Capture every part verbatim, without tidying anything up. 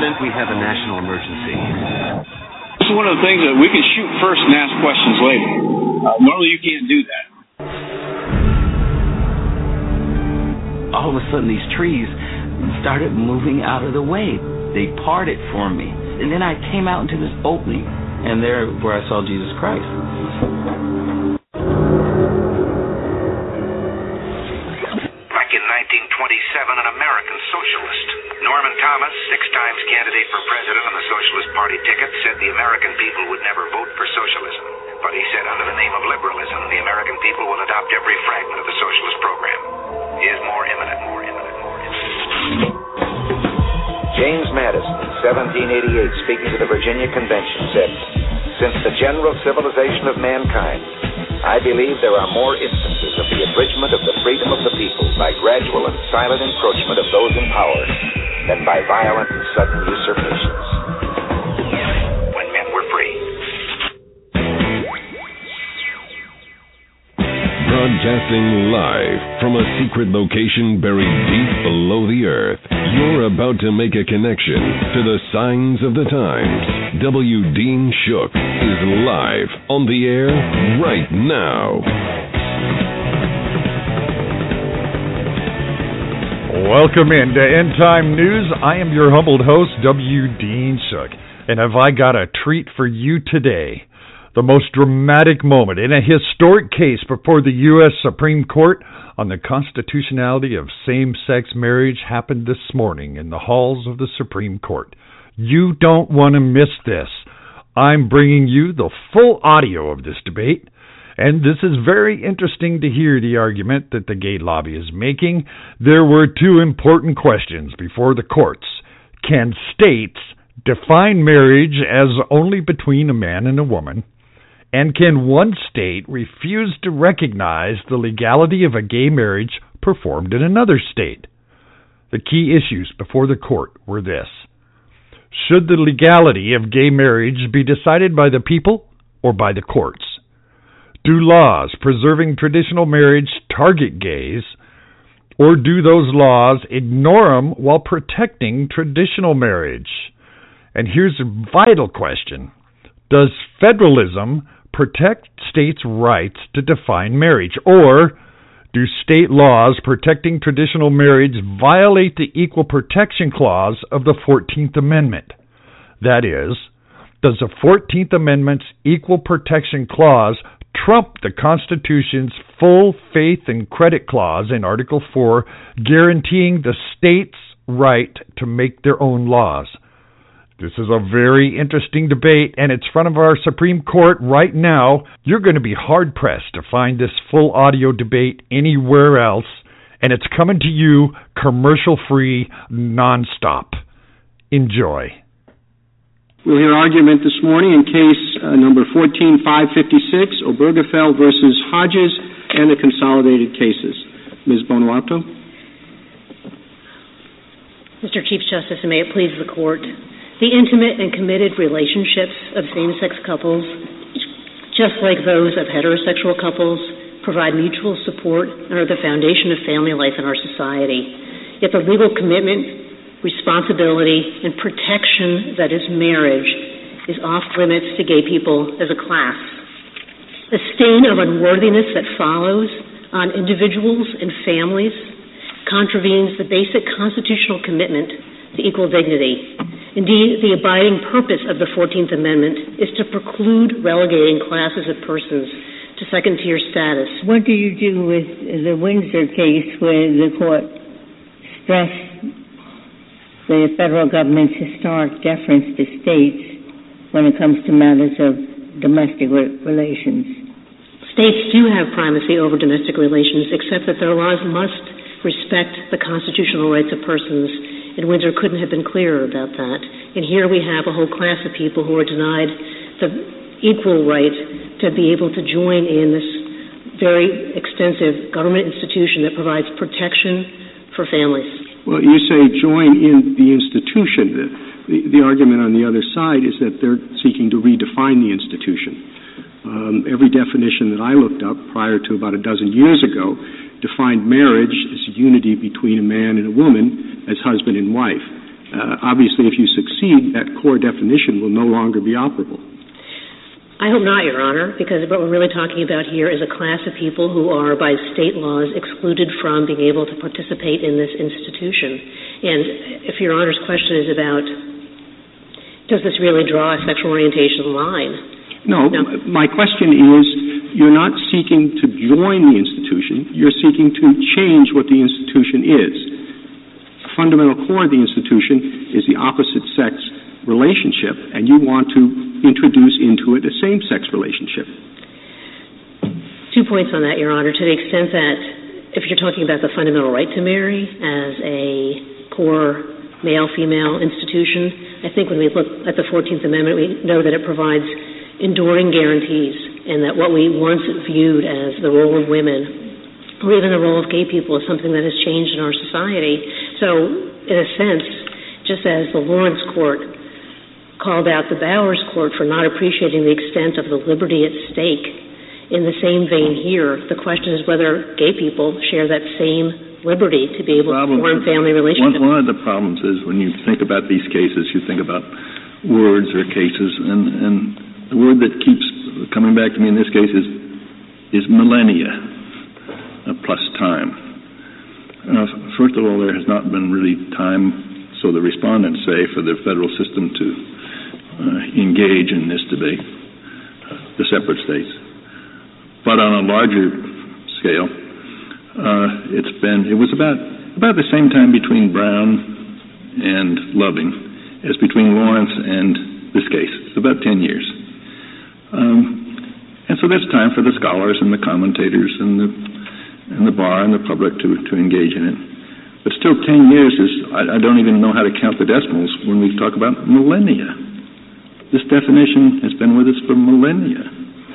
President, we have a national emergency. This is one of the things that we can shoot first and ask questions later. Uh, normally you can't do that. All of a sudden these trees started moving out of the way. They parted for me. And then I came out into this opening, and there where I saw Jesus Christ. Back in nineteen twenty-seven, an American socialist, Norman Thomas, six times candidate for president on the Socialist Party ticket, said the American people would never vote for socialism. But he said under the name of liberalism, the American people will adopt every fragment of the socialist program. He is more imminent, more imminent, more imminent. James Madison, in seventeen eighty-eight, speaking to the Virginia Convention, said, "Since the general civilization of mankind, I believe there are more instances of the abridgment of the freedom of the people by gradual and silent encroachment of those in power than by violent and sudden usurpations." When men were free. Broadcasting live from a secret location buried deep below the earth, you're about to make a connection to the signs of the times. W. Dean Shook is live on the air right now. Welcome into End Time News. I am your humbled host, W. Dean Shook, and have I got a treat for you today. The most dramatic moment in a historic case before the U S Supreme Court on the constitutionality of same-sex marriage happened this morning in the halls of the Supreme Court. You don't want to miss this. I'm bringing you the full audio of this debate, and this is very interesting to hear the argument that the gay lobby is making. There were two important questions before the courts. Can states define marriage as only between a man and a woman? And can one state refuse to recognize the legality of a gay marriage performed in another state? The key issues before the court were this. Should the legality of gay marriage be decided by the people or by the courts? Do laws preserving traditional marriage target gays, or do those laws ignore them while protecting traditional marriage? And here's a vital question. Does federalism protect states' rights to define marriage, or do state laws protecting traditional marriage violate the Equal Protection Clause of the fourteenth Amendment? That is, does the fourteenth Amendment's Equal Protection Clause trump the Constitution's full faith and credit clause in Article four, guaranteeing the states' right to make their own laws? This is a very interesting debate, and it's in front of our Supreme Court right now. You're going to be hard-pressed to find this full audio debate anywhere else, and it's coming to you commercial-free, nonstop. Enjoy. We'll hear argument this morning in case uh, number fourteen five fifty-six, Obergefell versus Hodges, and the consolidated cases. Miz Bonato. Mister Chief Justice, and may it please the Court, the intimate and committed relationships of same-sex couples, just like those of heterosexual couples, provide mutual support and are the foundation of family life in our society. Yet the legal commitment, responsibility, and protection that is marriage is off limits to gay people as a class. The stain of unworthiness that follows on individuals and families contravenes the basic constitutional commitment to equal dignity. Indeed, the abiding purpose of the fourteenth Amendment is to preclude relegating classes of persons to second-tier status. What do you do with the Windsor case where the court stressed the federal government's historic deference to states when it comes to matters of domestic relations? States do have primacy over domestic relations, except that their laws must respect the constitutional rights of persons, and Windsor couldn't have been clearer about that. And here we have a whole class of people who are denied the equal right to be able to join in this very extensive government institution that provides protection for families. Well, you say join in the institution. The, the, the argument on the other side is that they're seeking to redefine the institution. Um, every definition that I looked up prior to about a dozen years ago defined marriage as unity between a man and a woman as husband and wife. Uh, obviously, if you succeed, that core definition will no longer be operable. I hope not, Your Honor, because what we're really talking about here is a class of people who are, by state laws, excluded from being able to participate in this institution. And if Your Honor's question is about, does this really draw a sexual orientation line? No, no. My question is, you're not seeking to join the institution. You're seeking to change what the institution is. The fundamental core of the institution is the opposite sex relationship, and you want to introduce into it a same-sex relationship. Two points on that, Your Honor. To the extent that if you're talking about the fundamental right to marry as a core male-female institution, I think when we look at the fourteenth Amendment, we know that it provides enduring guarantees, and that what we once viewed as the role of women, or even the role of gay people, is something that has changed in our society. So, in a sense, just as the Lawrence Court called out the Bowers Court for not appreciating the extent of the liberty at stake, in the same vein here, the question is whether gay people share that same liberty to be able to form family relationships. One, one of the problems is when you think about these cases, you think about words or cases, and, and the word that keeps coming back to me in this case is is millennia uh, plus time. Uh, first of all, there has not been really time, so the respondents say, for the federal system to uh, engage in this debate, uh, the separate states. But on a larger scale, uh, it's been it was about about the same time between Brown and Loving as between Lawrence and this case. It's about ten years. Um, and so that's time for the scholars and the commentators and the and the bar and the public to, to engage in it. But still, ten years is, I, I don't even know how to count the decimals when we talk about millennia. This definition has been with us for millennia.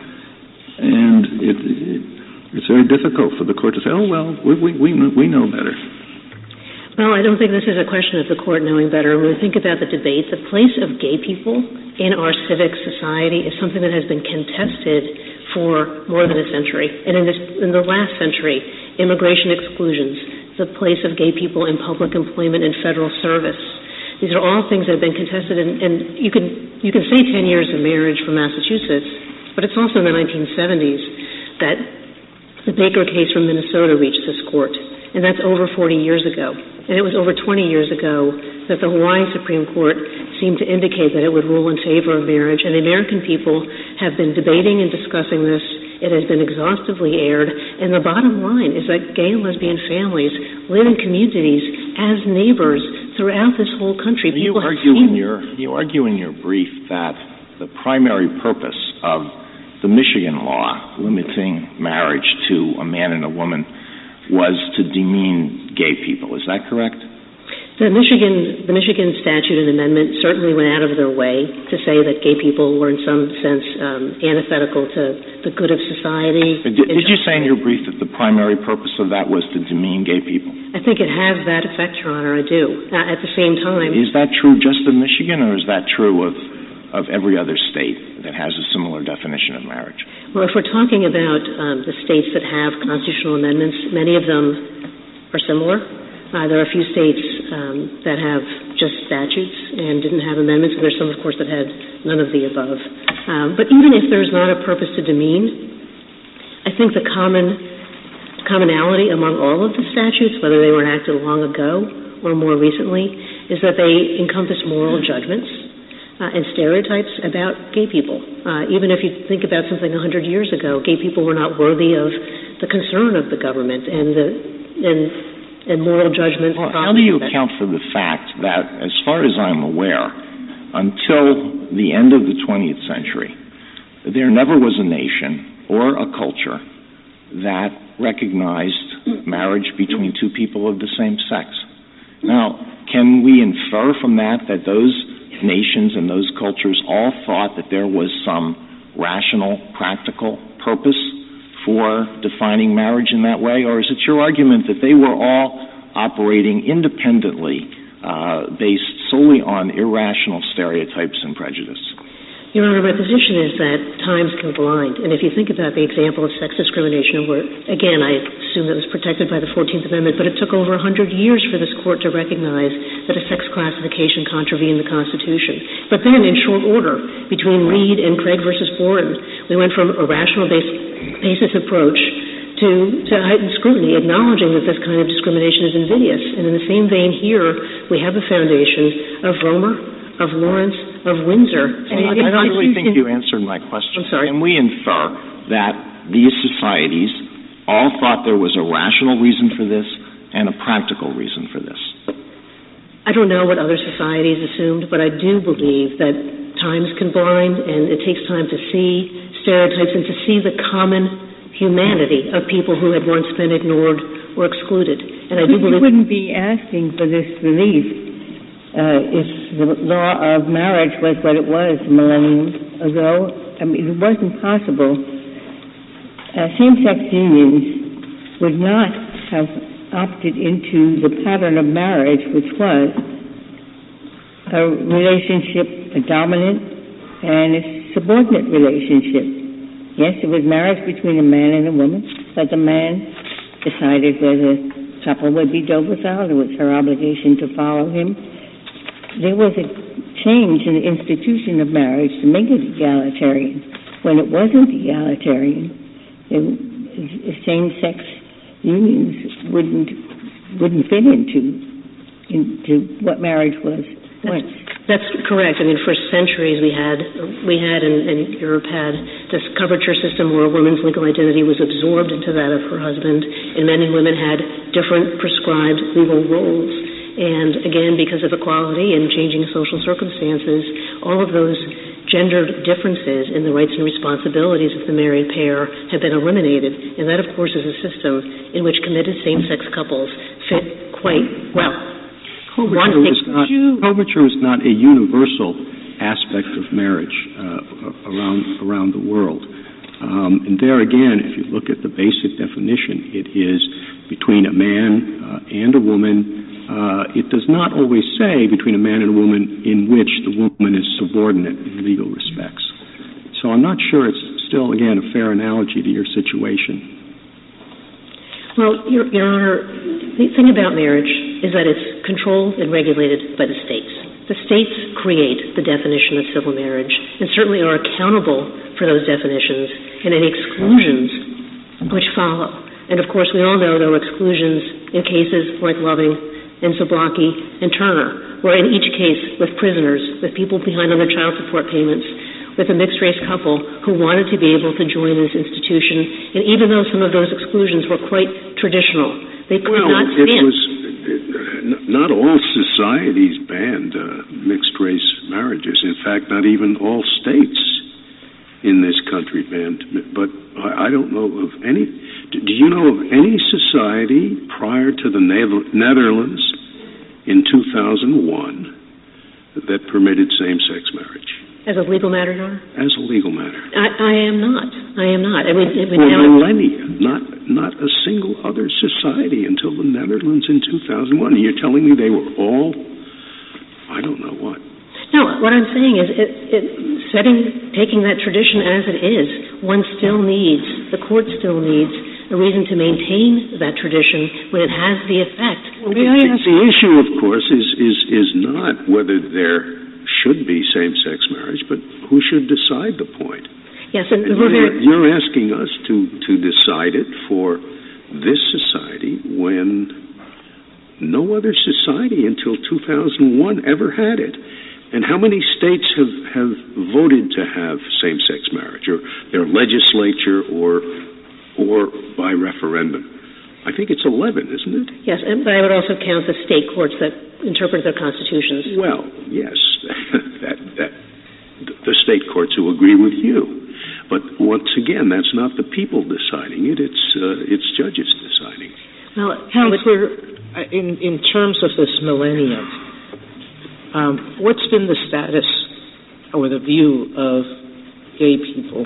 And it, it, it's very difficult for the court to say, oh, well, we, we, we, know, we know better. Well, I don't think this is a question of the court knowing better. When we think about the debate, the place of gay people in our civic society is something that has been contested for more than a century. And in, this, in the last century, immigration exclusions, the place of gay people in public employment and federal service. These are all things that have been contested, and, and you can you can say ten years of marriage from Massachusetts, but it's also in the nineteen seventies that the Baker case from Minnesota reached this court, and that's over forty years ago. And it was over twenty years ago that the Hawaii Supreme Court seemed to indicate that it would rule in favor of marriage, and the American people have been debating and discussing this. It has been exhaustively aired, and the bottom line is that gay and lesbian families live in communities as neighbors throughout this whole country. You argue in your you argue in your brief that the primary purpose of the Michigan law limiting marriage to a man and a woman was to demean gay people. Is that correct? The Michigan the Michigan statute and amendment certainly went out of their way to say that gay people were in some sense um, antithetical to the good of society. Did, did you say in your brief that the primary purpose of that was to demean gay people? I think it has that effect, Your Honor, I do. Uh, at the same time... Is that true just of Michigan, or is that true of, of every other state that has a similar definition of marriage? Well, if we're talking about um, the states that have constitutional amendments, many of them are similar. Uh, there are a few states um, that have just statutes and didn't have amendments, and there's some, of course, that had none of the above. Um, but even if there's not a purpose to demean, I think the common commonality among all of the statutes, whether they were enacted long ago or more recently, is that they encompass moral judgments uh, and stereotypes about gay people. Uh, even if you think about something one hundred years ago, gay people were not worthy of the concern of the government and the and and moral judgments. Well, how do you account for the fact that, as far as I'm aware, until the end of the twentieth century, there never was a nation or a culture that recognized marriage between two people of the same sex? Now, can we infer from that that those nations and those cultures all thought that there was some rational, practical purpose for defining marriage in that way, or is it your argument that they were all operating independently, uh, based solely on irrational stereotypes and prejudice? Your Honor, my position is that times can blind. And if you think about the example of sex discrimination, where, again, I assume that was protected by the fourteenth Amendment, but it took over one hundred years for this court to recognize that a sex classification contravened the Constitution. But then, in short order, between Reed and Craig versus Boren, we went from a rational bas- basis approach to, to heightened scrutiny, acknowledging that this kind of discrimination is invidious. And in the same vein here, we have the foundation of Romer, of Lawrence, of Windsor. And I, I don't really think you answered my question. I'm sorry. Can we infer that these societies all thought there was a rational reason for this and a practical reason for this? I don't know what other societies assumed, but I do believe that times can blind, and it takes time to see stereotypes and to see the common humanity of people who had once been ignored or excluded. And I do believe you wouldn't be asking for this relief Uh, if the law of marriage was what it was a millennium ago. I mean, it wasn't possible. Uh, same-sex unions would not have opted into the pattern of marriage, which was a relationship, a dominant and a subordinate relationship. Yes, it was marriage between a man and a woman, but the man decided whether the couple would be domiciled. It was her obligation to follow him. There was a change in the institution of marriage to make it egalitarian. When it wasn't egalitarian, the same-sex unions wouldn't wouldn't fit into into what marriage was once. That's, that's correct. I mean, for centuries we had we had and, and Europe had this coverture system where a woman's legal identity was absorbed into that of her husband, and men and women had different prescribed legal roles. And again, because of equality and changing social circumstances, all of those gendered differences in the rights and responsibilities of the married pair have been eliminated. And that, of course, is a system in which committed same-sex couples fit quite well. Coverture is not, coverture is not a universal aspect of marriage uh, around around the world. Um, and there again, if you look at the basic definition, it is between a man uh, and a woman. Uh, it does not always say between a man and a woman in which the woman is subordinate in legal respects. So I'm not sure it's still, again, a fair analogy to your situation. Well, Your, Your Honor, the thing about marriage is that it's controlled and regulated by the states. The states create the definition of civil marriage and certainly are accountable for those definitions and any exclusions which follow. And, of course, we all know there were exclusions in cases like Loving and Zablocki and Turner, where in each case with prisoners, with people behind on their child support payments, with a mixed-race couple who wanted to be able to join this institution, and even though some of those exclusions were quite traditional, they could well, not stand. It was, it, not all societies banned uh, mixed-race marriages. In fact, not even all states in this country banned. But I, I don't know of any. Do you know of any society prior to the Netherlands in two thousand one that permitted same-sex marriage? As a legal matter, Your Honor? As a legal matter. I, I am not. I am not. I mean, I mean, For now millennia, not not a single other society until the Netherlands in two thousand one. And you're telling me they were all, I don't know what. No, what I'm saying is, it, it, setting, taking that tradition as it is, one still needs, the court still needs a reason to maintain that tradition when it has the effect. Well, the, the issue, of course, is, is, is not whether there should be same-sex marriage, but who should decide the point. Yes, and, and we're you're, very... you're asking us to, to decide it for this society when no other society until two thousand one ever had it. And how many states have, have voted to have same-sex marriage, or their legislature, or or by referendum? I think it's eleven, isn't it? Yes, and, but I would also count the state courts that interpret their constitutions. Well, yes, that, that the state courts who agree with you. But once again, that's not the people deciding it; it's uh, it's judges deciding. Well, Counselor, in in terms of this millennium. Um, what's been the status or the view of gay people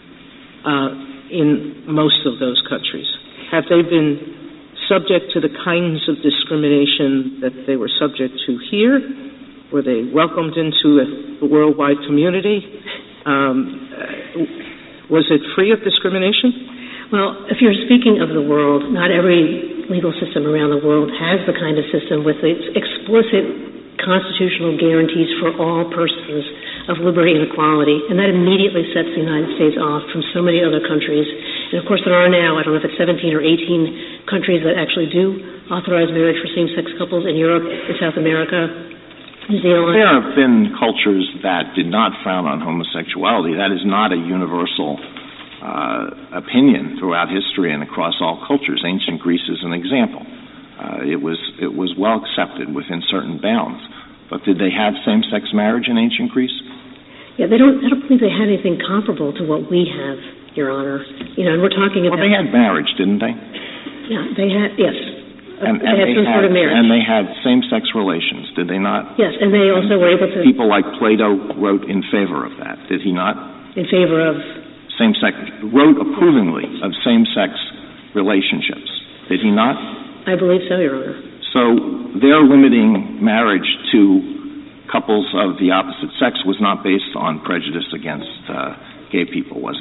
uh, in most of those countries? Have they been subject to the kinds of discrimination that they were subject to here? Were they welcomed into a, a worldwide community? Um, uh, was it free of discrimination? Well, if you're speaking of the world, not every legal system around the world has the kind of system with its explicit constitutional guarantees for all persons of liberty and equality, and that immediately sets the United States off from so many other countries. And of course there are now, I don't know if it's seventeen or eighteen countries that actually do authorize marriage for same-sex couples in Europe, in South America, New Zealand. There have been cultures that did not frown on homosexuality. That is not a universal Uh, opinion throughout history and across all cultures. Ancient Greece is an example. Uh, it was it was well accepted within certain bounds. But did they have same-sex marriage in ancient Greece? Yeah, they don't. I don't believe they had anything comparable to what we have, Your Honor. You know, and we're talking about. Well, they had marriage, didn't they? Yeah, they had. Yes. And, they and had they some had, sort of marriage. and they had same-sex relations, did they not? Yes, and they also and were able to. People like Plato wrote in favor of that, did he not? In favor of. Same-sex, wrote approvingly of same-sex relationships. Did he not? I believe so, Your Honor. So their limiting marriage to couples of the opposite sex was not based on prejudice against uh, gay people, was it?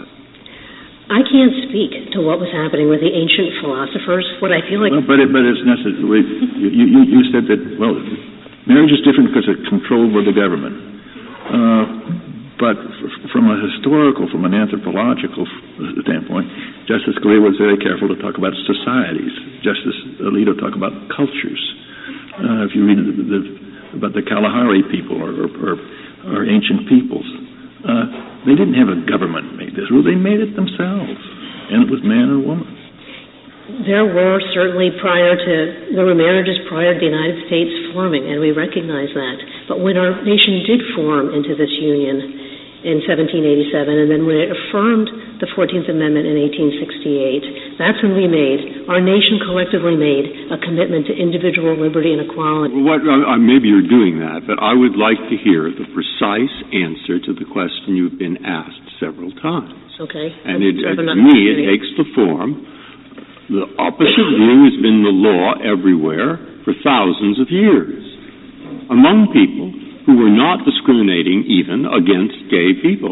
I can't speak to what was happening with the ancient philosophers. What I feel like... Well, but, it, but it's necessary. You, you, you said that, well, marriage is different because it's controlled by the government. Uh, But from a historical, from an anthropological standpoint, Justice Scalia was very careful to talk about societies. Justice Alito talked about cultures. Uh, if you read the, the, about the Kalahari people or, or, or, or ancient peoples, uh, they didn't have a government make this rule. They made it themselves, and it was man and woman. There were certainly prior to, there were marriages prior to the United States forming, and we recognize that. But when our nation did form into this union in seventeen eighty-seven, and then when it affirmed the fourteenth Amendment in eighteen sixty-eight, that's when we made, our nation collectively made a commitment to individual liberty and equality. What, uh, maybe you're doing that, but I would like to hear the precise answer to the question you've been asked several times. Okay. And it, uh, to me, it takes the form. The opposite view has been the law everywhere for thousands of years among people who were not discriminating even against gay people.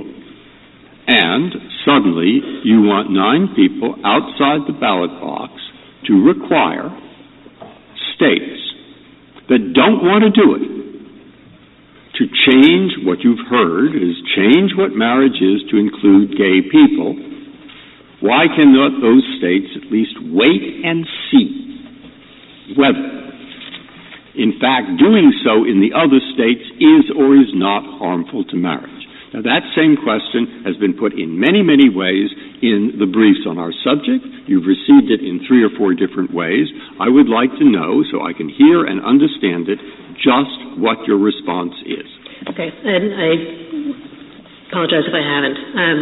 And suddenly you want nine people outside the ballot box to require states that don't want to do it to change what you've heard is change what marriage is to include gay people. Why cannot those states at least wait and see whether, in fact, doing so in the other states is or is not harmful to marriage? Now, that same question has been put in many, many ways in the briefs on our subject. You've received it in three or four different ways. I would like to know, so I can hear and understand it, just what your response is. Okay, and I apologize if I haven't. Um,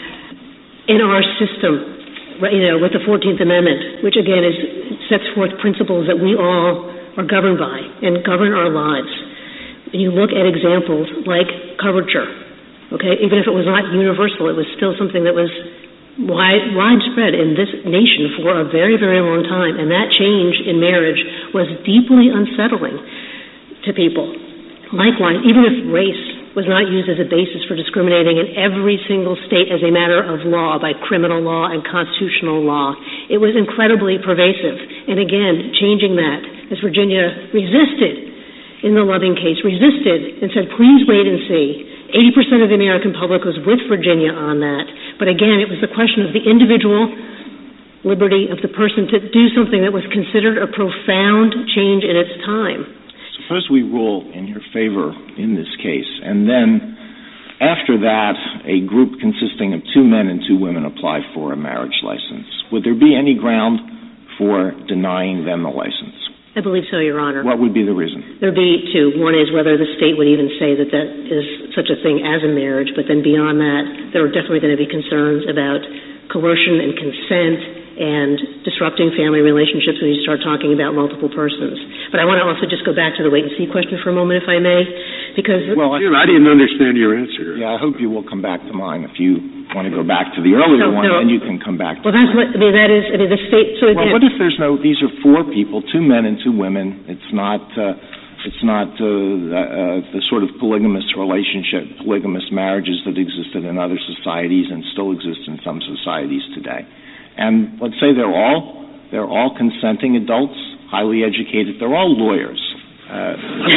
in our system, you know, with the fourteenth Amendment, which again is sets forth principles that we all are governed by and govern our lives. And you look at examples like coverture, okay, even if it was not universal, it was still something that was wide, widespread in this nation for a very, very long time, and that change in marriage was deeply unsettling to people. Likewise, even if race was not used as a basis for discriminating in every single state as a matter of law by criminal law and constitutional law, it was incredibly pervasive. And again, changing that, as Virginia resisted in the Loving case, resisted and said, please wait and see. eighty percent of the American public was with Virginia on that. But again, it was the question of the individual liberty of the person to do something that was considered a profound change in its time. Suppose we rule in your favor in this case, and then after that, a group consisting of two men and two women apply for a marriage license. Would there be any ground for denying them a license? I believe so, Your Honor. What would be the reason? There would be two. One is whether the state would even say that that is such a thing as a marriage, but then beyond that, there are definitely going to be concerns about coercion and consent and disrupting family relationships when you start talking about multiple persons. But I want to also just go back to the wait-and-see question for a moment, if I may, because... Well, I, I didn't understand your answer. Yeah, I hope you will come back to mine. If you want to go back to the earlier no, one, no. then you can come back to Well, that's what, I mean, that is, I mean, the state... So again, well, what if there's no... These are four people, two men and two women. It's not... Uh, It's not uh, uh, the sort of polygamous relationship, polygamous marriages that existed in other societies and still exist in some societies today. And let's say they're all they're all consenting adults, highly educated. They're all lawyers. Uh,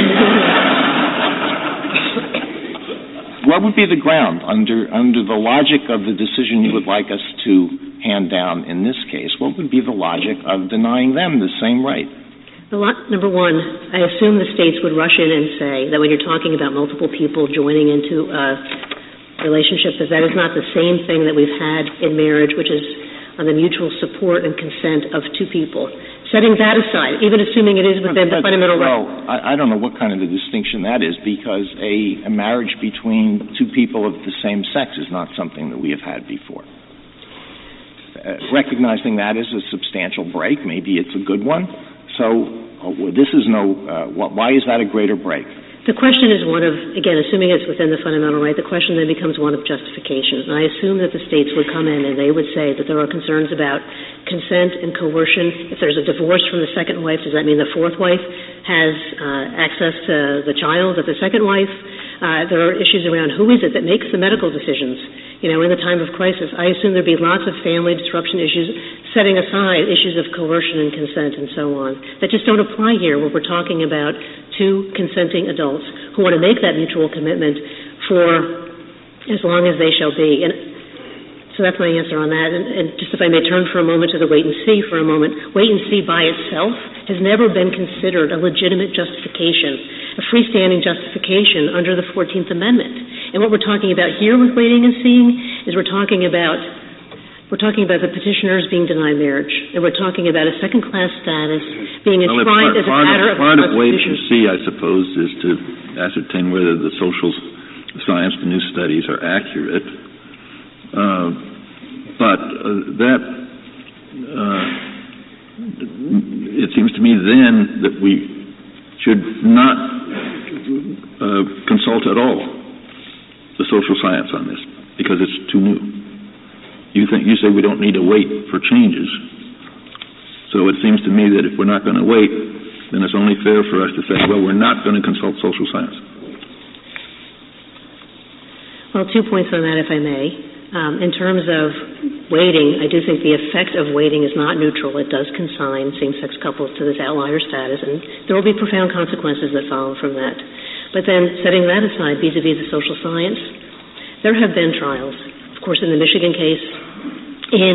what would be the ground under under the logic of the decision you would like us to hand down in this case? What would be the logic of denying them the same right? Number one, I assume the states would rush in and say that when you're talking about multiple people joining into a relationship, that that is not the same thing that we've had in marriage, which is on the mutual support and consent of two people. Setting that aside, even assuming it is within but, the fundamental well, right. I, I don't know what kind of a distinction that is, because a, a marriage between two people of the same sex is not something that we have had before. Uh, recognizing that as a substantial break, maybe it's a good one. So uh, this is no, uh, wh- why is that a greater break? The question is one of, again, assuming it's within the fundamental right, the question then becomes one of justification. And I assume that the states would come in and they would say that there are concerns about consent and coercion. If there's a divorce from the second wife, does that mean the fourth wife has uh, access to the child of the second wife? Uh, there are issues around who is it that makes the medical decisions. You know, in the time of crisis, I assume there'd be lots of family disruption issues, setting aside issues of coercion and consent and so on, that just don't apply here where we're talking about two consenting adults who want to make that mutual commitment for as long as they shall be. And so that's my answer on that. And, and just if I may turn for a moment to the wait and see for a moment, wait and see by itself has never been considered a legitimate justification, a freestanding justification under the fourteenth Amendment. And what we're talking about here with waiting and seeing is we're talking about we're talking about the petitioners being denied marriage, and we're talking about a second-class status being well, enshrined part, as a part matter of, of part the of wait Constitution. and see, I suppose, is to ascertain whether the social science, the new studies, are accurate. Uh, but uh, that uh, it seems to me then that we should not uh, consult at all the social science on this because it's too new. You think you say we don't need to wait for changes. So it seems to me that if we're not going to wait, then it's only fair for us to say, well, we're not going to consult social science. Well, two points on that, if I may. Um, in terms of waiting, I do think the effect of waiting is not neutral. It does consign same-sex couples to this outlier status, and there will be profound consequences that follow from that. But then setting that aside, vis-a-vis the social science, there have been trials. Of course, in the Michigan case, in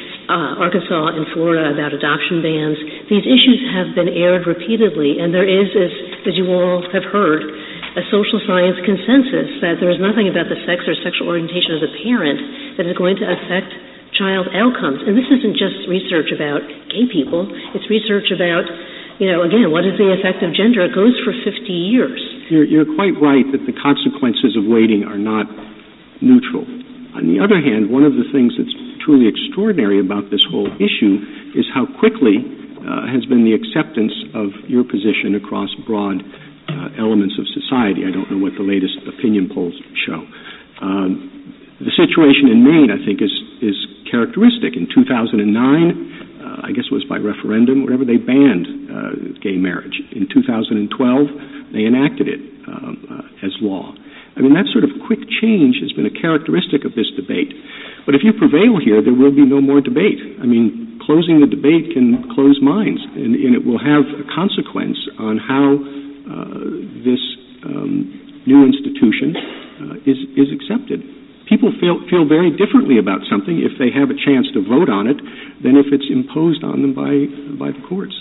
uh, Arkansas and Florida about adoption bans, these issues have been aired repeatedly, and there is, as, as you all have heard, a social science consensus that there is nothing about the sex or sexual orientation of the parent that is going to affect child outcomes. And this isn't just research about gay people. It's research about, you know, again, what is the effect of gender? It goes for fifty years. You're, you're quite right that the consequences of waiting are not neutral. On the other hand, one of the things that's truly extraordinary about this whole issue is how quickly uh, has been the acceptance of your position across broad uh, elements of society. I don't know what the latest opinion polls show. Um, the situation in Maine, I think, is, is characteristic. In two thousand nine, uh, I guess it was by referendum, whatever, they banned uh, gay marriage. In two thousand twelve, they enacted it um, uh, as law. I mean, that sort of quick change has been a characteristic of this debate. But if you prevail here, there will be no more debate. I mean, closing the debate can close minds, and, and it will have a consequence on how uh, this um, new institution uh, is, is accepted. People feel, feel very differently about something if they have a chance to vote on it than if it's imposed on them by, by the courts.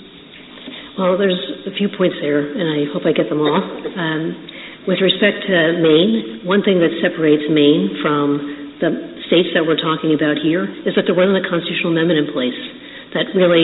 Well, there's a few points there, and I hope I get them all. Um, With respect to Maine, one thing that separates Maine from the states that we're talking about here is that there wasn't a constitutional amendment in place that really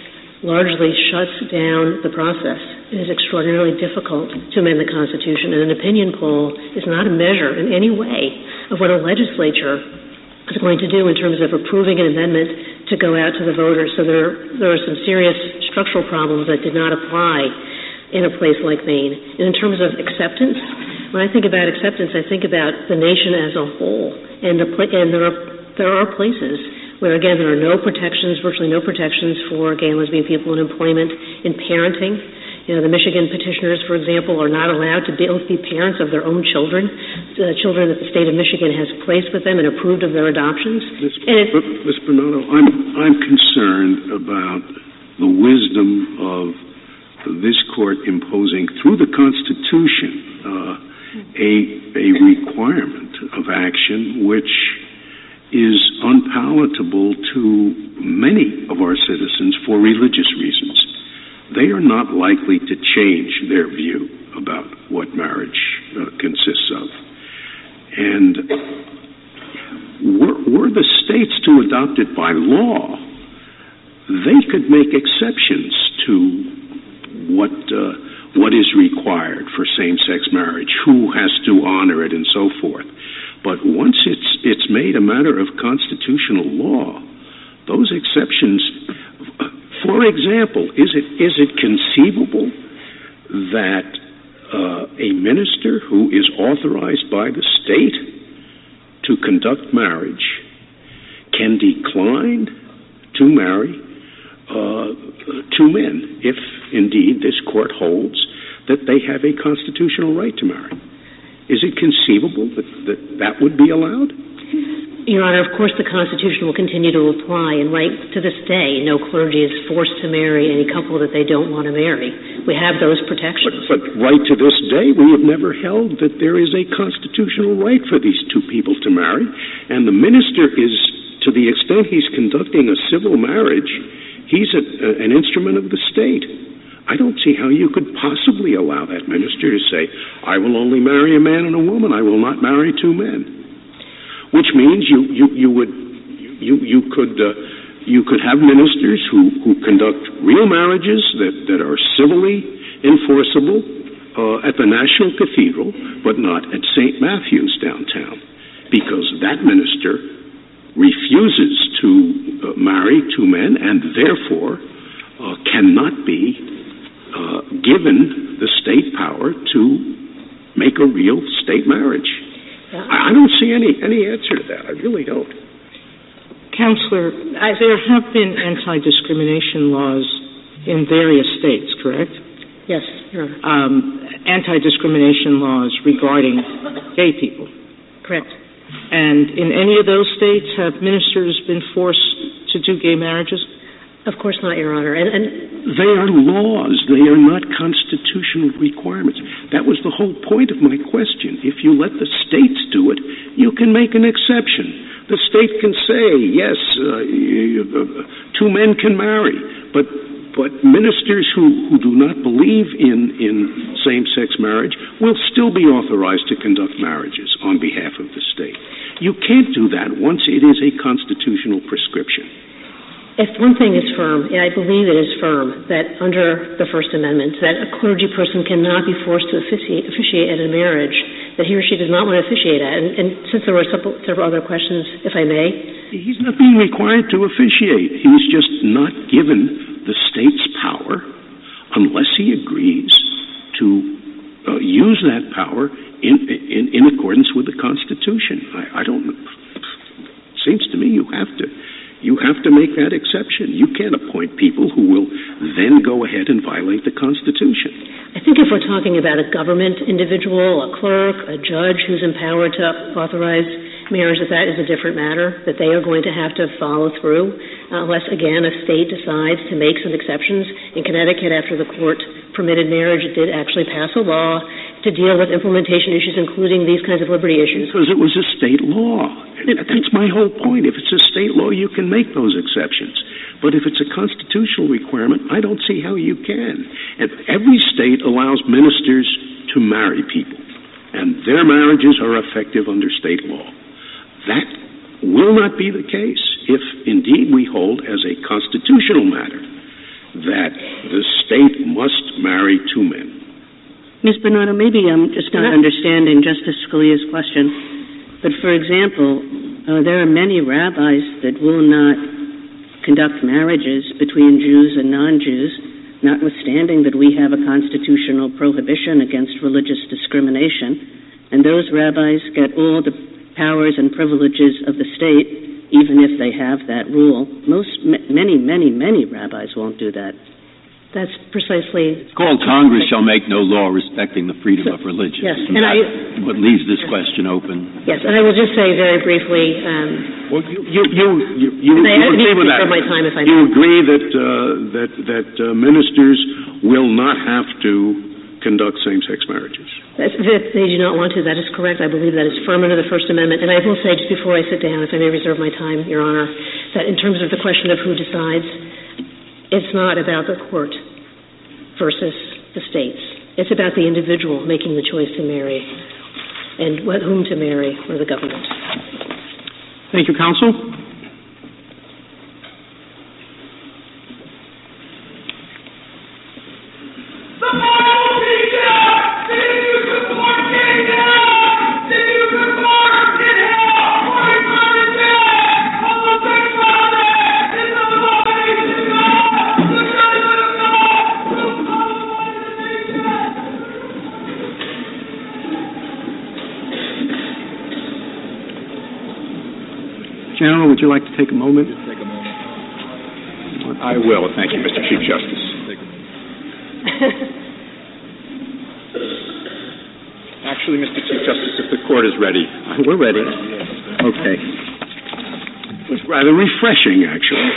largely shuts down the process. It is extraordinarily difficult to amend the Constitution, and an opinion poll is not a measure in any way of what a legislature is going to do in terms of approving an amendment to go out to the voters. So there, there are some serious structural problems that did not apply in a place like Maine. And in terms of acceptance, when I think about acceptance, I think about the nation as a whole. And, the, and there are there are places where, again, there are no protections, virtually no protections for gay and lesbian people in employment, in parenting. You You know, the Michigan petitioners, for example, are not allowed to both be parents of their own children, uh, children that the state of Michigan has placed with them and approved of their adoptions. Miz Bernardo, I'm, I'm concerned about the wisdom of this court imposing, through the Constitution, uh, a, a requirement of action which is unpalatable to many of our citizens for religious reasons. They are not likely to change their view about what marriage uh, consists of. And were, were the states to adopt it by law, they could make exceptions to what uh, what is required for same-sex marriage, who has to honor it, and so forth. But once it's it's made a matter of constitutional law, those exceptions. For example, is it is it conceivable that uh, a minister who is authorized by the state to conduct marriage can decline to marry uh, two men if indeed this court holds that they have a constitutional right to marry? Is it conceivable that that, that would be allowed? Your Honor, of course the Constitution will continue to apply, and right to this day, no clergy is forced to marry any couple that they don't want to marry. We have those protections. But, but right to this day, we have never held that there is a constitutional right for these two people to marry, and the minister is, to the extent he's conducting a civil marriage, he's a, a, an instrument of the state. I don't see how you could possibly allow that minister to say, I will only marry a man and a woman, I will not marry two men. Which means you, you, you would you you could uh, you could have ministers who, who conduct real marriages that, that are civilly enforceable uh, at the National Cathedral, but not at Saint Matthew's downtown, because that minister refuses to uh, marry two men and therefore uh, cannot be uh, given the state power to make a real state marriage. I don't see any, any answer to that. I really don't. Counselor, there have been anti-discrimination laws in various states, correct? Yes, Your Honor. Um, anti-discrimination laws regarding gay people. Correct. And in any of those states, have ministers been forced to do gay marriages? Of course not, Your Honor. And, and they are laws. They are not constitutional requirements. That was the whole point of my question. If you let the states do it, you can make an exception. The state can say, yes, uh, two men can marry, but but ministers who, who do not believe in, in same-sex marriage will still be authorized to conduct marriages on behalf of the state. You can't do that once it is a constitutional prescription. If one thing is firm, and I believe it is firm, that under the First Amendment, that a clergy person cannot be forced to officiate, officiate at a marriage that he or she does not want to officiate at. And, and since there were several, several other questions, if I may. He's not being required to officiate. He's just not given the state's power unless he agrees to uh, use that power in, in, in accordance with the Constitution. I, I don't. It seems to me you have to. You have to make that exception. You can't appoint people who will then go ahead and violate the Constitution. I think if we're talking about a government individual, a clerk, a judge who's empowered to authorize marriage, that that is a different matter, that they are going to have to follow through, uh, unless, again, a state decides to make some exceptions. In Connecticut, after the court permitted marriage, it did actually pass a law to deal with implementation issues, including these kinds of liberty issues. Because it was a state law. That's my whole point. If it's a state law, you can make those exceptions. But if it's a constitutional requirement, I don't see how you can. And every state allows ministers to marry people, and their marriages are effective under state law. That will not be the case if, indeed, we hold as a constitutional matter that the state must marry two men. Miz Bernardo, maybe I'm just not understanding Justice Scalia's question, but for example, uh, there are many rabbis that will not conduct marriages between Jews and non-Jews, notwithstanding that we have a constitutional prohibition against religious discrimination, and those rabbis get all the powers and privileges of the state, even if they have that rule. Most, many, many, many rabbis won't do that. That's precisely... It's called Congress shall make no law respecting the freedom so, of religion. Yes, and, and I... what leaves this question open. Yes, and I will just say very briefly... Um, well, you, you, you, you, you, I, you I agree with that. My time if I you agree that, uh, that, that uh, ministers will not have to conduct same-sex marriages? If they do not want to, that is correct. I believe that is firm under the First Amendment. And I will say, just before I sit down, if I may reserve my time, Your Honor, that in terms of the question of who decides, it's not about the court versus the states. It's about the individual making the choice to marry and what, whom to marry, or the government. Thank you, counsel. General, would you like to take a moment? Just take a moment. I will. Thank you, Mister Chief Justice. Actually, Mister Chief Justice, if the court is ready. We're ready. Okay. It was rather refreshing, actually.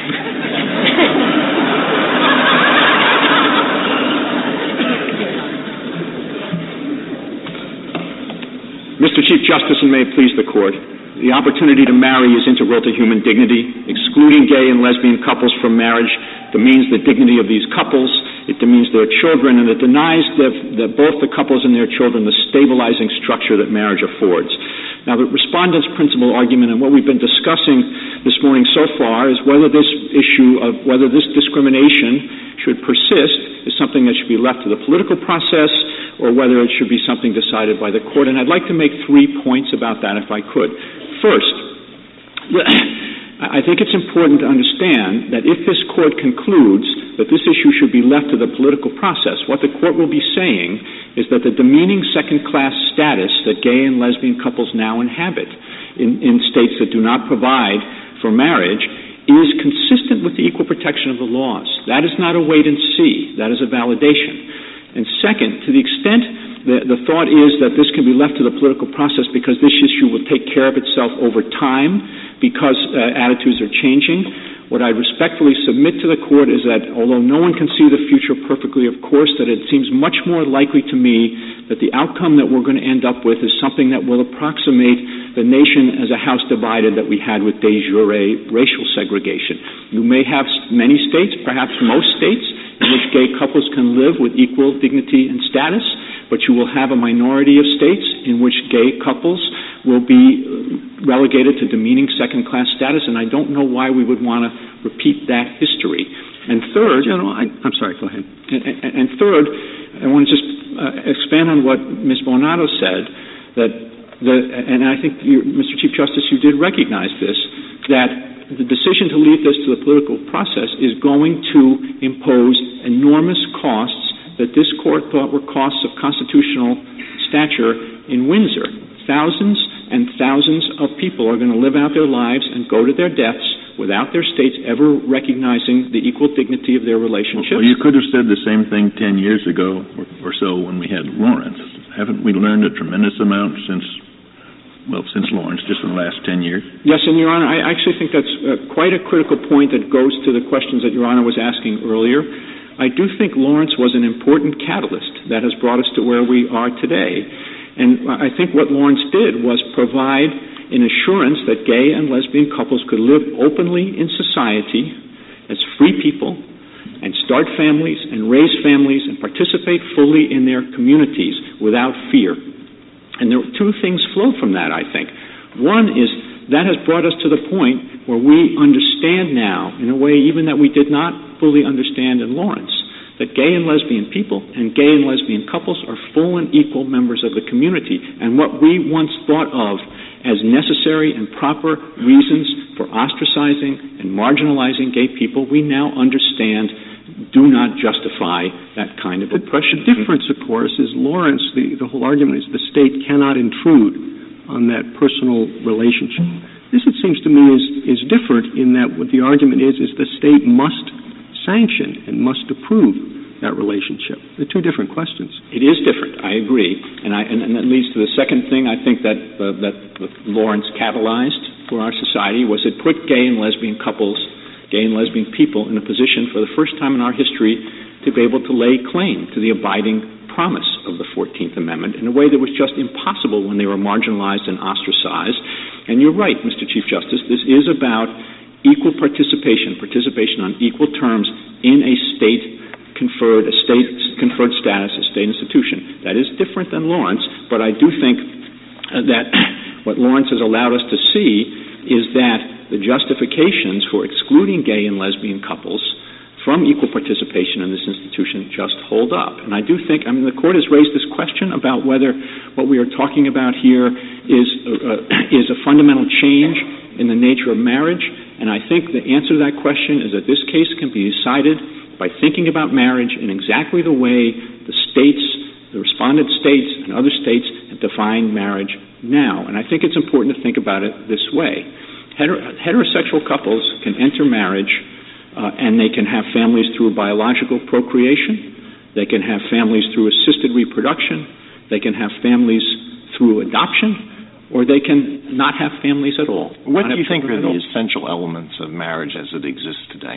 Mister Chief Justice, and may it please the court, the opportunity to marry is integral to human dignity. Excluding gay and lesbian couples from marriage demeans the dignity of these couples, it demeans their children, and it denies the, the, both the couples and their children the stabilizing structure that marriage affords. Now, the respondent's principal argument and what we've been discussing this morning so far is whether this issue of whether this discrimination should persist is something that should be left to the political process or whether it should be something decided by the court. And I'd like to make three points about that if I could. First, I think it's important to understand that if this court concludes that this issue should be left to the political process, what the court will be saying is that the demeaning second-class status that gay and lesbian couples now inhabit in, in states that do not provide for marriage is consistent with the equal protection of the laws. That is not a wait and see. That is a validation. And second, to the extent the, the thought is that this can be left to the political process because this issue will take care of itself over time because uh, attitudes are changing, what I respectfully submit to the court is that although no one can see the future perfectly, of course, that it seems much more likely to me that the outcome that we're going to end up with is something that will approximate the nation as a house divided that we had with de jure racial segregation. You may have many states, perhaps most states, in which gay couples can live with equal dignity and status, but you will have a minority of states in which gay couples will be relegated to demeaning second-class status, and I don't know why we would want to repeat that history. And third... General, I, I'm sorry, go ahead. And, and, and third, I want to just uh, expand on what Miz Bonato said, that the, and I think, you, Mister Chief Justice, you did recognize this, that the decision to leave this to the political process is going to impose enormous costs that this court thought were costs of constitutional stature in Windsor. Thousands and thousands of people are going to live out their lives and go to their deaths without their states ever recognizing the equal dignity of their relationships. Well, you could have said the same thing ten years ago or, or so when we had Lawrence. Haven't we learned a tremendous amount since, well, since Lawrence, just in the last ten years? Yes, and Your Honor, I actually think that's uh, quite a critical point that goes to the questions that Your Honor was asking earlier. I do think Lawrence was an important catalyst that has brought us to where we are today. And I think what Lawrence did was provide an assurance that gay and lesbian couples could live openly in society as free people and start families and raise families and participate fully in their communities without fear. And there two things flow from that, I think. One is that has brought us to the point where we understand now, in a way even that we did not fully understand in Lawrence, that gay and lesbian people and gay and lesbian couples are full and equal members of the community. And what we once thought of as necessary and proper reasons for ostracizing and marginalizing gay people, we now understand do not justify that kind of oppression. The difference, of course, is Lawrence, the, the whole argument is the state cannot intrude on that personal relationship. This, it seems to me, is, is different in that what the argument is is the state must sanction and must approve that relationship. They're two different questions. It is different. I agree, and I and, and that leads to the second thing I think that uh, that Lawrence catalyzed for our society was it put gay and lesbian couples, gay and lesbian people in a position for the first time in our history to be able to lay claim to the abiding promise of the fourteenth Amendment in a way that was just impossible when they were marginalized and ostracized. And you're right, Mister Chief Justice, this is about equal participation, participation on equal terms in a state-conferred, a state-conferred status, a state institution. That is different than Lawrence, but I do think uh, that what Lawrence has allowed us to see is that the justifications for excluding gay and lesbian couples from equal participation in this institution just hold up. And I do think, I mean, the Court has raised this question about whether what we are talking about here is, uh, is a fundamental change in the nature of marriage. And I think the answer to that question is that this case can be decided by thinking about marriage in exactly the way the states, the respondent states and other states have defined marriage now. And I think it's important to think about it this way. Heter- heterosexual couples can enter marriage uh, and they can have families through biological procreation. They can have families through assisted reproduction. They can have families through adoption, or they can not have families at all. What do you think are the essential elements of marriage as it exists today?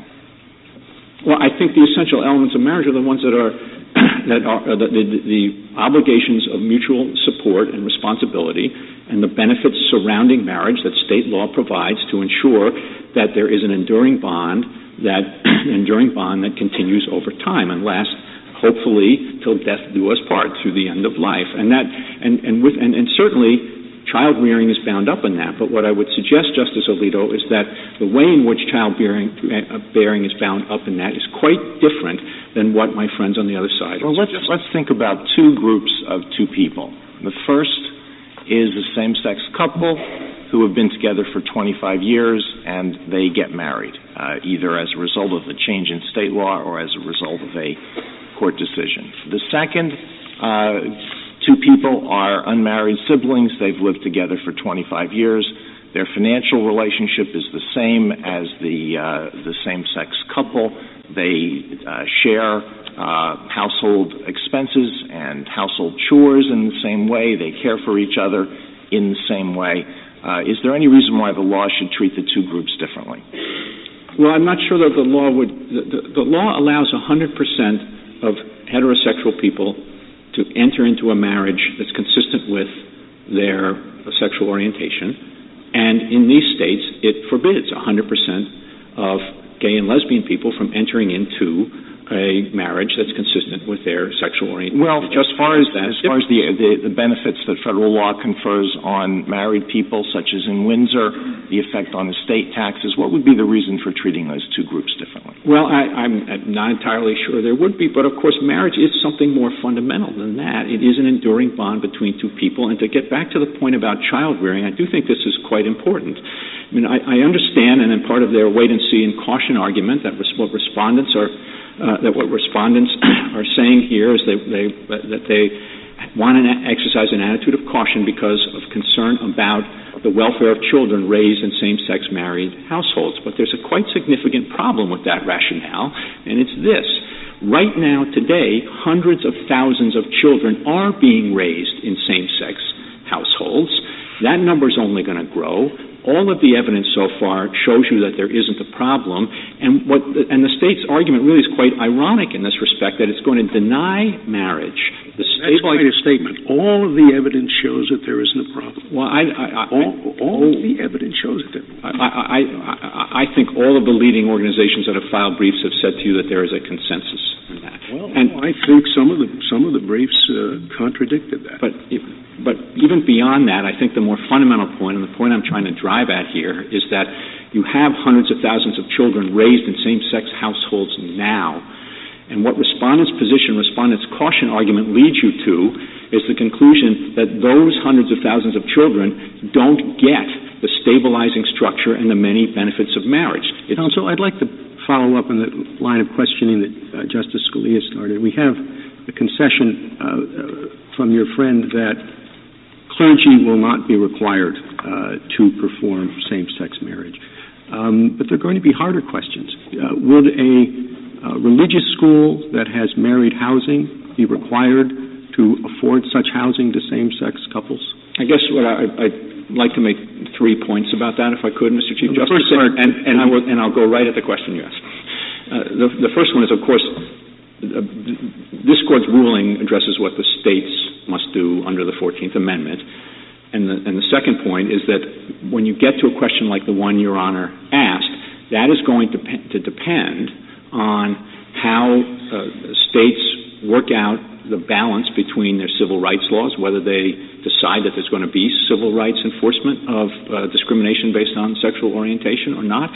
Well, I think the essential elements of marriage are the ones that are that are uh, the, the, the obligations of mutual support and responsibility and the benefits surrounding marriage that state law provides to ensure that there is an enduring bond, that an enduring bond that continues over time and lasts hopefully till death do us part, through the end of life. And that and, and with and, and certainly child rearing is bound up in that. But what I would suggest, Justice Alito, is that the way in which child bearing, uh, bearing is bound up in that is quite different than what my friends on the other side. Well, let's let's think about two groups of two people. The first is a same-sex couple who have been together for twenty-five years and they get married, uh, either as a result of a change in state law or as a result of a court decision. The second, uh, two people are unmarried siblings. They've lived together for twenty-five years. Their financial relationship is the same as the uh, the same-sex couple. They uh, share uh, household expenses and household chores in the same way. They care for each other in the same way. Uh, is there any reason why the law should treat the two groups differently? Well, I'm not sure that the law would. The, the, the law allows one hundred percent of heterosexual people to enter into a marriage that's consistent with their sexual orientation. And in these states, it forbids one hundred percent of gay and lesbian people from entering into a marriage that's consistent with their sexual orientation. Well, as far as that, as far as the, the the benefits that federal law confers on married people, such as in Windsor, the effect on estate taxes, what would be the reason for treating those two groups differently? Well, I, I'm not entirely sure there would be, but of course, marriage is something more fundamental than that. It is an enduring bond between two people. And to get back to the point about child rearing, I do think this is quite important. I mean, I, I understand, and in part of their wait and see and caution argument, that res- what respondents are Uh, that what respondents are saying here is they, they, that they want to exercise an attitude of caution because of concern about the welfare of children raised in same-sex married households. But there's a quite significant problem with that rationale, and it's this. Right now, today, hundreds of thousands of children are being raised in same-sex households. That number is only going to grow. All of the evidence so far shows you that there isn't a problem, and what the, and the state's argument really is quite ironic in this respect, that it's going to deny marriage. The state That's quite a statement. All of the evidence shows that there isn't a problem. Well, I, I, I, all, all of the evidence shows it. I, I, I, I think all of the leading organizations that have filed briefs have said to you that there is a consensus in that. Well, and I think some of the some of the briefs uh, contradicted that. But if, but even beyond that, I think the more fundamental point, and the point I'm trying to drive at here, is that you have hundreds of thousands of children raised in same-sex households now. And what respondents' position, respondents' caution argument leads you to is the conclusion that those hundreds of thousands of children don't get the stabilizing structure and the many benefits of marriage. It's Counsel, I'd like to follow up on the line of questioning that uh, Justice Scalia started. We have a concession uh, uh, from your friend that clergy will not be required uh, to perform same-sex marriage. Um, but there are going to be harder questions. Uh, would a uh, religious school that has married housing be required to afford such housing to same-sex couples? I guess what I, I'd like to make three points about that, if I could, Mister Chief well, Justice, part, and, and, I will, and I'll go right at the question you asked. Uh, the, the first one is, of course, uh, this Court's ruling addresses what the states must do under the fourteenth Amendment. And the, and the second point is that when you get to a question like the one Your Honor asked, that is going to, to depend on how uh, states work out the balance between their civil rights laws, whether they decide that there's going to be civil rights enforcement of uh, discrimination based on sexual orientation or not,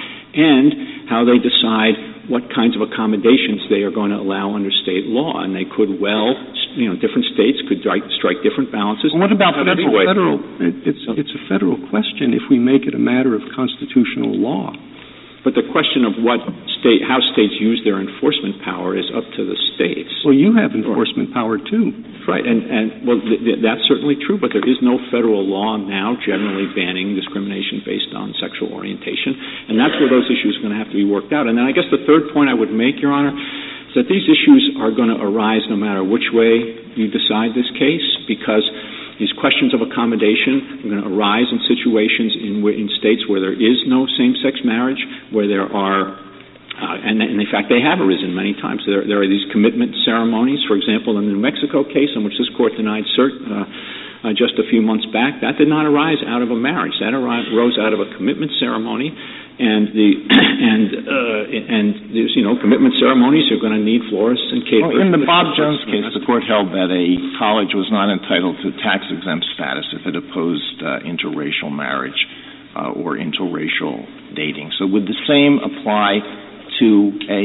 and how they decide what kinds of accommodations they are going to allow under state law. And they could well, you know, different states could strike, strike different balances. Well, what about federal? federal it's, it's a federal question if we make it a matter of constitutional law. But the question of what state, how states use their enforcement power is up to the states. Well, you have enforcement power too. Right, and, and well, th- th- that's certainly true, but there is no federal law now generally banning discrimination based on sexual orientation, and that's where those issues are going to have to be worked out. And then I guess the third point I would make, Your Honor, is that these issues are going to arise no matter which way you decide this case, because these questions of accommodation are going to arise in situations in, in states where there is no same-sex marriage, where there are, uh, and, and in fact they have arisen many times. There, there are these commitment ceremonies. For example, in the New Mexico case in which this Court denied cert uh, uh, just a few months back, that did not arise out of a marriage. That arose out of a commitment ceremony. And the and uh, and there's you know commitment ceremonies are going to need florists and caterers. Well, in the Bob Jones case, the Court held that a college was not entitled to tax exempt status if it opposed uh, interracial marriage uh, or interracial dating. So would the same apply to a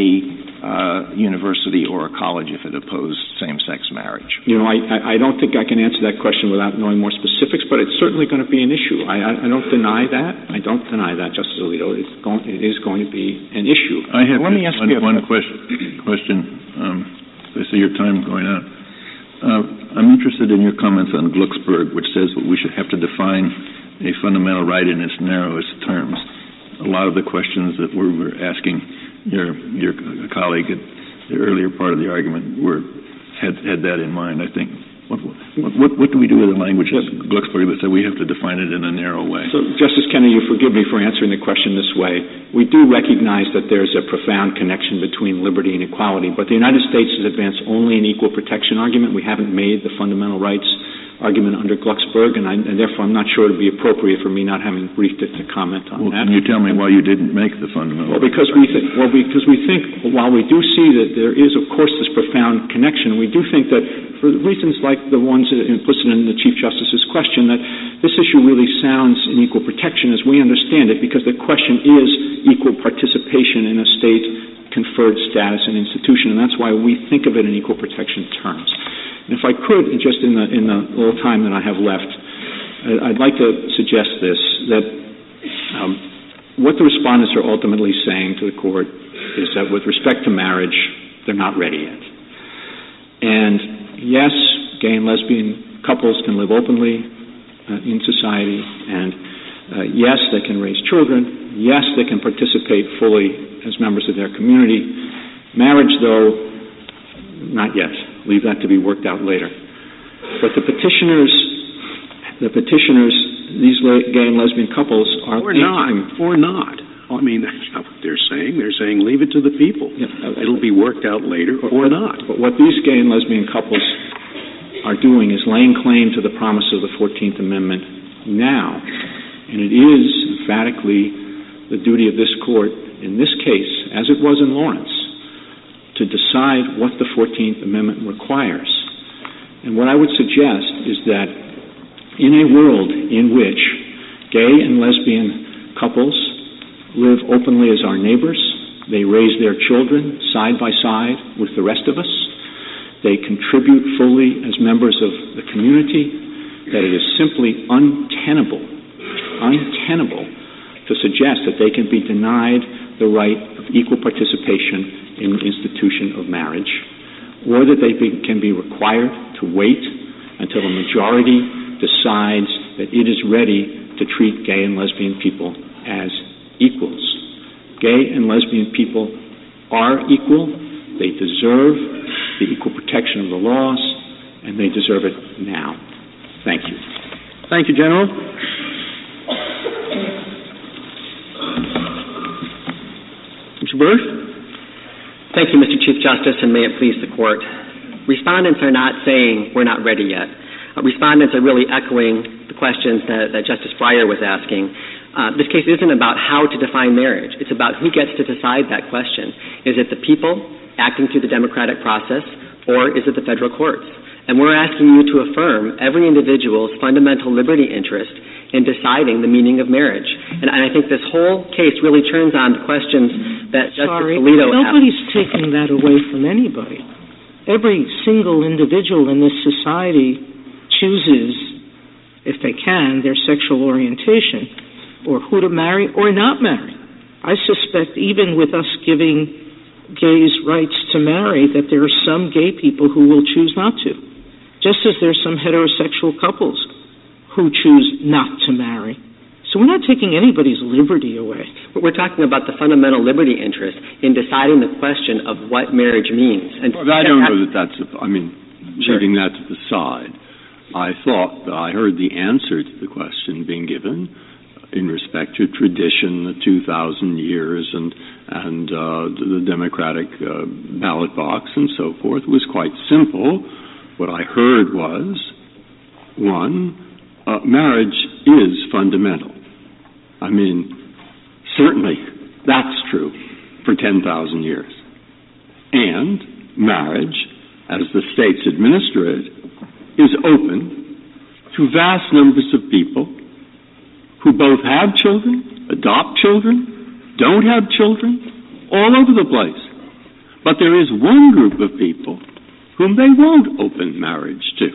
uh, university or a college if it opposed same-sex marriage? You know, I, I don't think I can answer that question without knowing more specifics, but it's certainly going to be an issue. I, I, I don't deny that. I don't deny that, Justice Alito. It's going, it is going to be an issue. I have Let me ask one, you one question. question. Um, I see your time going out. Uh, I'm interested in your comments on Glucksberg, which says that we should have to define a fundamental right in its narrowest terms. A lot of the questions that we were asking your your colleague at the earlier part of the argument were had had that in mind. I think. What what what do we do with the language of Glucksberg that said we have to define it in a narrow way? So, Justice Kennedy, you forgive me for answering the question this way. We do recognize that there's a profound connection between liberty and equality, but the United States has advanced only an equal protection argument. We haven't made the fundamental rights argument under Glucksberg, and, I, and therefore I'm not sure it would be appropriate for me not having briefed it to comment on well, that. Can you tell me why you didn't make the fundamental? Well, because we think, well, because we think, while we do see that there is, of course, this profound connection, we do think that for reasons like the ones implicit in the Chief Justice's question, that this issue really sounds in equal protection as we understand it, because the question is equal participation in a state-conferred status and institution, and that's why we think of it in equal protection terms. And if I could, just in the in the little time that I have left, I'd like to suggest this, that um, what the respondents are ultimately saying to the Court is that with respect to marriage, they're not ready yet. And yes, gay and lesbian couples can live openly uh, in society, and uh, yes, they can raise children. Yes, they can participate fully as members of their community. Marriage, though, not yet. Leave that to be worked out later. But the petitioners, the petitioners, these gay and lesbian couples are... Or not. Or not. I mean, that's not what they're saying. They're saying leave it to the people. Yeah, uh, It'll be worked out later or, or not. But what these gay and lesbian couples are doing is laying claim to the promise of the fourteenth Amendment now. And it is emphatically the duty of this Court, in this case, as it was in Lawrence, to decide what the fourteenth Amendment requires. And what I would suggest is that in a world in which gay and lesbian couples live openly as our neighbors, they raise their children side by side with the rest of us, they contribute fully as members of the community, that it is simply untenable, untenable to suggest that they can be denied the right of equal participation in the institution of marriage, or that they be, can be required to wait until a majority decides that it is ready to treat gay and lesbian people as equals. Gay and lesbian people are equal They deserve the equal protection of the laws, and they deserve it now. Thank you. Thank you, General. Mister Bursch? Thank you, Mister Chief Justice, and may it please the Court. Respondents are not saying we're not ready yet. Uh, respondents are really echoing the questions that, that Justice Breyer was asking. Uh, this case isn't about how to define marriage. It's about who gets to decide that question. Is it the people acting through the democratic process, or is it the federal courts? And we're asking you to affirm every individual's fundamental liberty interest in deciding the meaning of marriage. And I think this whole case really turns on the questions that Sorry, Justice Alito asked. Nobody's taking that away from anybody. Every single individual in this society chooses, if they can, their sexual orientation, or who to marry or not marry. I suspect even with us giving gays rights to marry, that there are some gay people who will choose not to, just as there's some heterosexual couples who choose not to marry. So we're not taking anybody's liberty away. But we're talking about the fundamental liberty interest in deciding the question of what marriage means. And well, I don't know that that's, a, I mean, sure. leaving that to the side, I thought that I heard the answer to the question being given in respect to tradition, the two thousand years, and and uh, the democratic uh, ballot box and so forth was quite simple. What I heard was, one, uh, marriage is fundamental. I mean, certainly that's true for ten thousand years. And marriage, as the states administer it, is open to vast numbers of people who both have children, adopt children, don't have children, all over the place. But there is one group of people whom they won't open marriage to.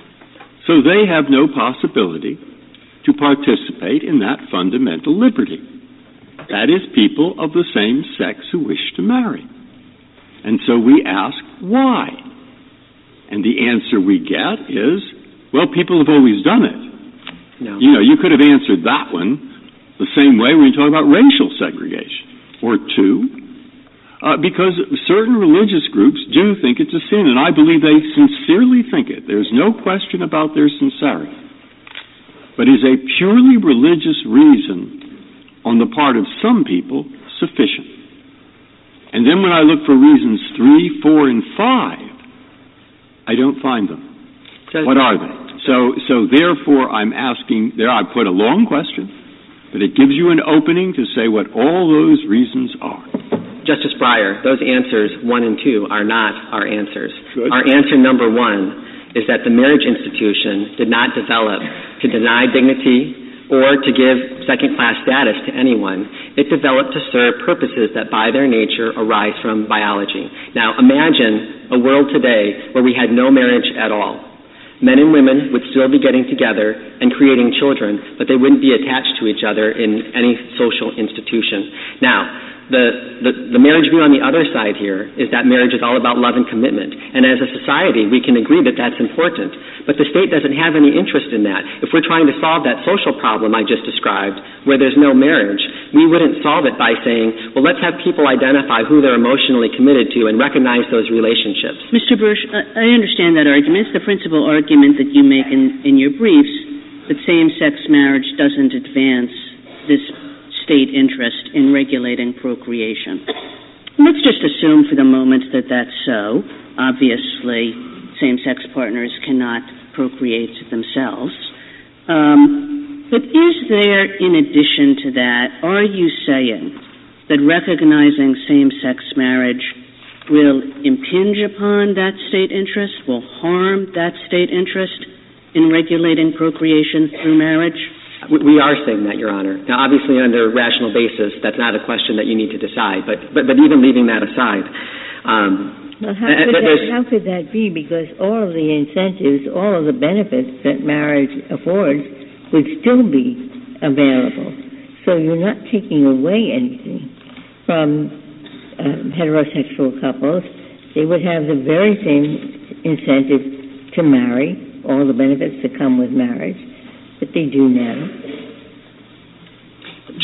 So they have no possibility to participate in that fundamental liberty. That is people of the same sex who wish to marry. And so we ask, why? And the answer we get is, well, people have always done it. No. You know, you could have answered that one the same way when you talk about racial segregation. Or two, uh, because certain religious groups do think it's a sin, and I believe they sincerely think it. There's no question about their sincerity. But is a purely religious reason on the part of some people sufficient? And then when I look for reasons three, four, and five, I don't find them. So, what are they? So, so therefore, I'm asking, there I put a long question, but it gives you an opening to say what all those reasons are. Justice Breyer, those answers, one and two, are not our answers. Good. Our answer number one is that the marriage institution did not develop to deny dignity or to give second-class status to anyone. It developed to serve purposes that by their nature arise from biology. Now, imagine a world today where we had no marriage at all. Men and women would still be getting together and creating children, but they wouldn't be attached to each other in any social institution. Now, the, the, the marriage view on the other side here is that marriage is all about love and commitment. And as a society, we can agree that that's important. But the state doesn't have any interest in that. If we're trying to solve that social problem I just described, where there's no marriage, we wouldn't solve it by saying, well, let's have people identify who they're emotionally committed to and recognize those relationships. Mister Bursch, I understand that argument. It's the principal argument that you make in, in your briefs, that same-sex marriage doesn't advance this state interest in regulating procreation. Let's just assume for the moment that that's so. Obviously, same-sex partners cannot procreate themselves. Um, but is there, in addition to that, are you saying that recognizing same-sex marriage will impinge upon that state interest, will harm that state interest in regulating procreation through marriage? We are saying that, Your Honor. Now, obviously, under a rational basis, that's not a question that you need to decide. But but, but even leaving that aside, um, well, how, could that, how could that be? Because all of the incentives, all of the benefits that marriage affords would still be available. So you're not taking away anything from um, heterosexual couples. They would have the very same incentive to marry, all the benefits that come with marriage, that they do now.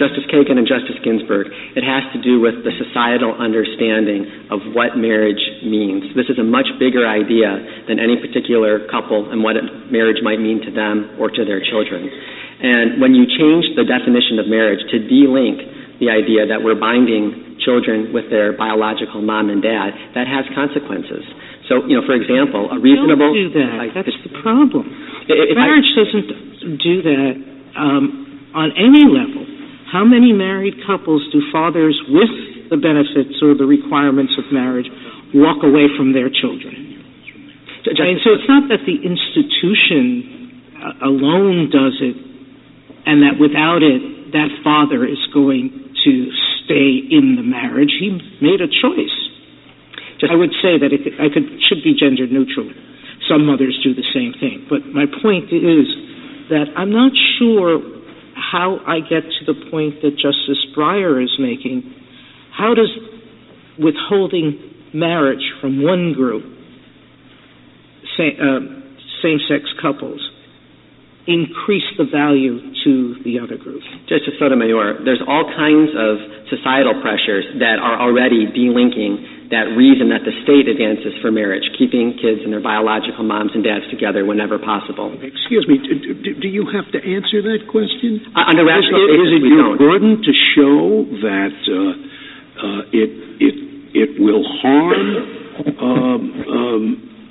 Justice Kagan and Justice Ginsburg, it has to do with the societal understanding of what marriage means. This is a much bigger idea than any particular couple and what marriage might mean to them or to their children. And when you change the definition of marriage to de-link the idea that we're binding children with their biological mom and dad, that has consequences. So, you know, for example, a reasonable... Don't do that. Like, That's the problem. If marriage I, doesn't do that um, on any level. How many married couples do fathers with the benefits or the requirements of marriage walk away from their children? I mean, so it's not that the institution uh, alone does it and that without it, that father is going to stay in the marriage. He made a choice. Just, I would say that it I could should be gender neutral. Some mothers do the same thing. But my point is that I'm not sure how I get to the point that Justice Breyer is making. How does withholding marriage from one group, say, uh, same-sex couples, increase the value to the other group? Justice Sotomayor, there's all kinds of societal pressures that are already delinking that reason that the state advances for marriage, keeping kids and their biological moms and dads together whenever possible. Excuse me, do, do you have to answer that question? Uh, under rational is, basis, is it we your don't. burden to show that uh, uh, it it it will harm um, um,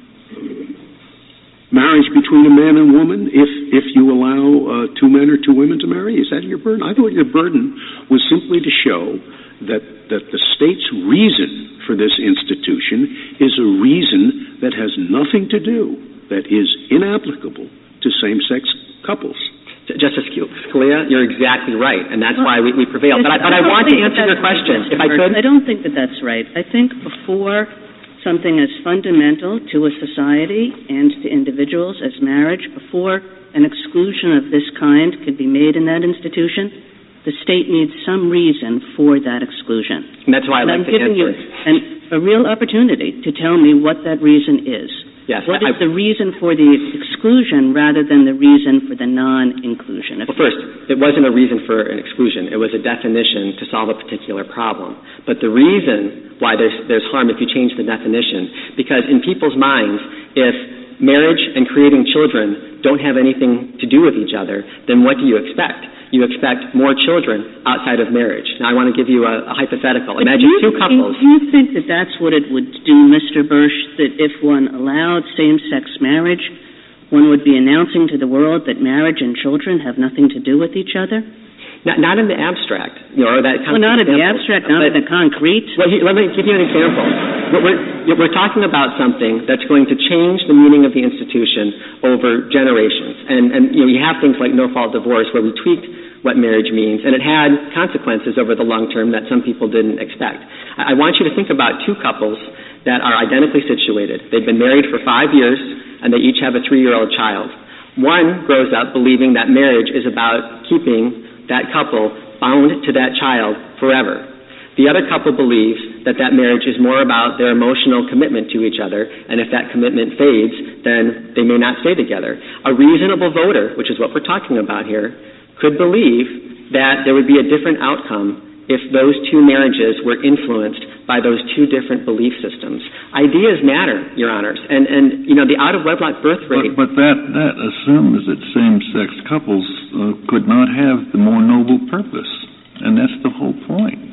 marriage between a man and woman if if you allow uh, two men or two women to marry? Is that your burden? I thought your burden was simply to show that that the state's reason for this institution is a reason that has nothing to do, that is inapplicable to same-sex couples. Justice Scalia, you're exactly right, and that's why we, we prevail. But I, but I want to answer your question, if I could. I don't think that that's right. I think before something as fundamental to a society and to individuals as marriage, before an exclusion of this kind could be made in that institution, the state needs some reason for that exclusion. And that's why I like I'm to giving answer. you an, a real opportunity to tell me what that reason is. Yes. What I, is the reason for the exclusion rather than the reason for the non-inclusion? Well, first, it wasn't a reason for an exclusion. It was a definition to solve a particular problem. But the reason why there's, there's harm if you change the definition, because in people's minds, if marriage and creating children don't have anything to do with each other, then what do you expect? You expect more children outside of marriage. Now, I want to give you a, a hypothetical. But Imagine you, two couples. Do you think that that's what it would do, Mister Bursch, that if one allowed same-sex marriage, one would be announcing to the world that marriage and children have nothing to do with each other? Not, not in the abstract, you know, or that well, not in the abstract, not in the concrete. Well, here, let me give you an example. We're, we're talking about something that's going to change the meaning of the institution over generations. And, and you know, you have things like no-fault divorce where we tweaked what marriage means, and it had consequences over the long term that some people didn't expect. I, I want you to think about two couples that are identically situated. They've been married for five years, and they each have a three-year-old child. One grows up believing that marriage is about keeping that couple bound to that child forever. The other couple believes that that marriage is more about their emotional commitment to each other, and if that commitment fades, then they may not stay together. A reasonable voter, which is what we're talking about here, could believe that there would be a different outcome if those two marriages were influenced by those two different belief systems. Ideas matter, Your Honors, and, and you know, the out-of-wedlock birth rate... But, but that, that assumes that same-sex couples uh, could not have the more noble purpose, and that's the whole point.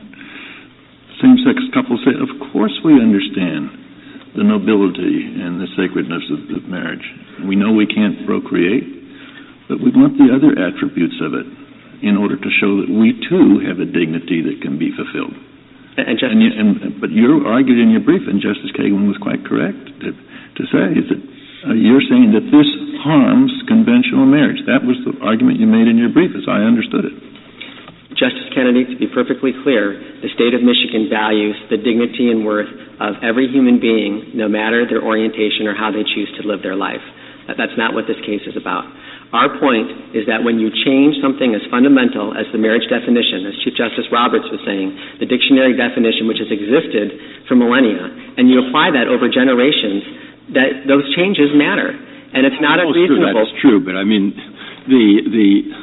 Same-sex couples say, of course we understand the nobility and the sacredness of, of marriage. We know we can't procreate, but we want the other attributes of it in order to show that we, too, have a dignity that can be fulfilled. And, Justice, and, you, and But you argued in your brief, and Justice Kagan was quite correct to, to say, is that uh, you're saying that this harms conventional marriage. That was the argument you made in your brief, as I understood it. Justice Kennedy, to be perfectly clear, the state of Michigan values the dignity and worth of every human being, no matter their orientation or how they choose to live their life. That, that's not what this case is about. Our point is that when you change something as fundamental as the marriage definition, as Chief Justice Roberts was saying, the dictionary definition which has existed for millennia, and you apply that over generations, that those changes matter. And it's not oh, unreasonable. Sure, that's true, but I mean, the the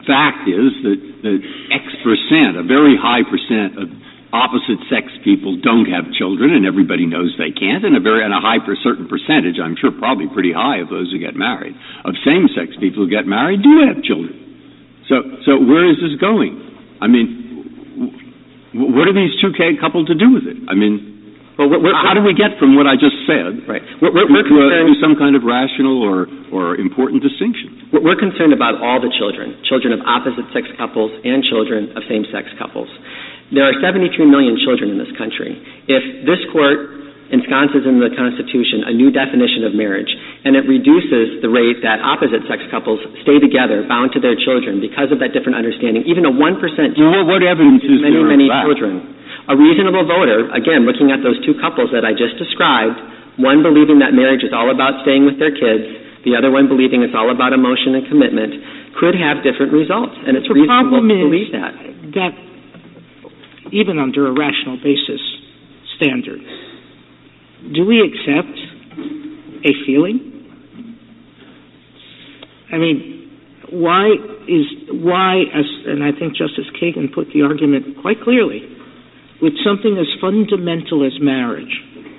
fact is that, that X percent, a very high percent of opposite-sex people don't have children, and everybody knows they can't, and a very and a high per certain percentage, I'm sure probably pretty high of those who get married, of same-sex people who get married do have children. So, so where is this going? I mean, w- what are these two couples to do with it? I mean, well, we're, we're, how do we get from what I just said right. we're, we're, we're to, uh, to some kind of rational or, or important distinction? We're concerned about all the children, children of opposite-sex couples and children of same-sex couples. There are seventy-three million children in this country. If this court ensconces in the Constitution a new definition of marriage, and it reduces the rate that opposite-sex couples stay together, bound to their children, because of that different understanding, even a one percent well, what evidence is many, there many of that? children. A reasonable voter, again, looking at those two couples that I just described, one believing that marriage is all about staying with their kids, the other one believing it's all about emotion and commitment, could have different results, and it's the reasonable to is believe that. that even under a rational basis standard, do we accept a feeling? I mean, why is why, as and I think Justice Kagan put the argument quite clearly, with something as fundamental as marriage,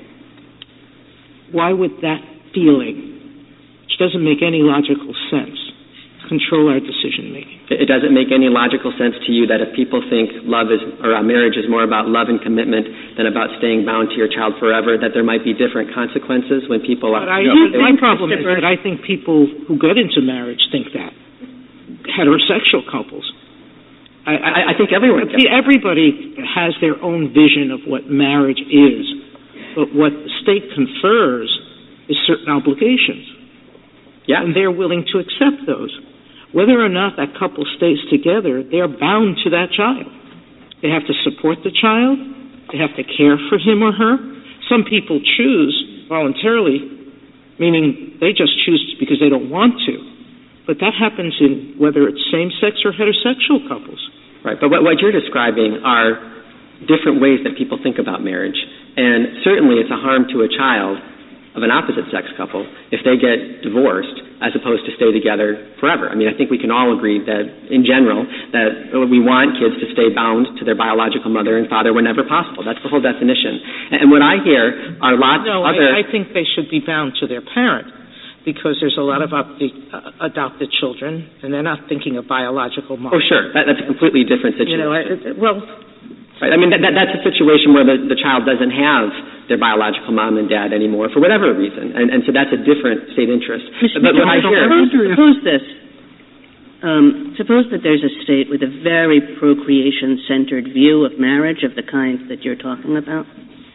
why would that feeling, which doesn't make any logical sense, control our decision making? It doesn't make any logical sense to you that if people think love is or uh, marriage is more about love and commitment than about staying bound to your child forever, that there might be different consequences when people are. But I, you know, my problem is that I think people who get into marriage think that heterosexual couples. I, I, I think everyone. See, everybody has their own vision of what marriage is, but what the state confers is certain obligations. Yeah. And they're willing to accept those. Whether or not that couple stays together, they're bound to that child. They have to support the child. They have to care for him or her. Some people choose voluntarily, meaning they just choose because they don't want to. But that happens in whether it's same-sex or heterosexual couples. Right, but what, what you're describing are different ways that people think about marriage. And certainly it's a harm to a child of an opposite-sex couple if they get divorced as opposed to stay together forever. I mean, I think we can all agree that, in general, that we want kids to stay bound to their biological mother and father whenever possible. That's the whole definition. And what I hear are lots no, of other... I, I think they should be bound to their parent because there's a lot of op- uh, adopted children, and they're not thinking of biological mom. Oh, sure. That, that's a completely different situation. You know, I, well... Right. I mean, that, that, that's a situation where the, the child doesn't have their biological mom and dad anymore for whatever reason, and, and so that's a different state interest. Mister But what I hear, suppose, suppose this. Um, suppose that there's a state with a very procreation-centered view of marriage of the kind that you're talking about.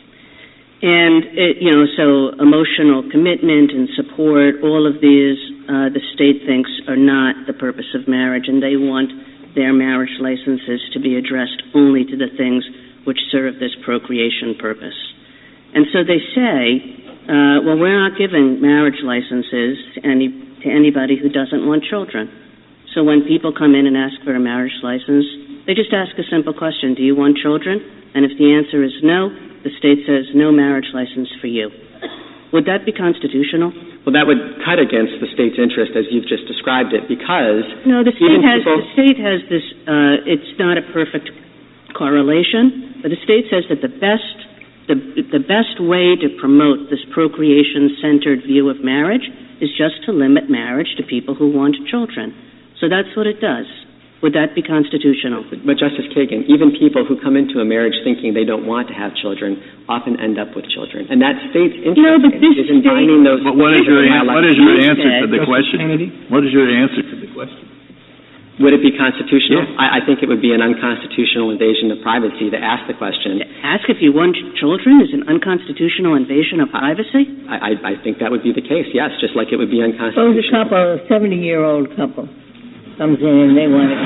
And, it, you know, so emotional commitment and support, all of these, uh, the state thinks are not the purpose of marriage, and they want their marriage licenses to be addressed only to the things which serve this procreation purpose. And so they say, uh, well, we're not giving marriage licenses to, any, to anybody who doesn't want children. So when people come in and ask for a marriage license, they just ask a simple question, do you want children? And if the answer is no, the state says no marriage license for you. Would that be constitutional? Well, that would cut against the state's interest as you've just described it, because no, the state has people... the state has this. Uh, it's not a perfect correlation, but the state says that the best the the best way to promote this procreation-centered view of marriage is just to limit marriage to people who want children. So that's what it does. Would that be constitutional? But Justice Kagan, even people who come into a marriage thinking they don't want to have children often end up with children, and that state's interest no, but this is in binding those. But what is your what is your answer to the question? What is your answer to the question? Would it be constitutional? Yeah. I, I think it would be an unconstitutional invasion of privacy to ask the question. Ask if you want children is an unconstitutional invasion of privacy? I, I, I think that would be the case, yes, just like it would be Suppose unconstitutional. a couple, a seventy-year-old couple, comes in and they want to...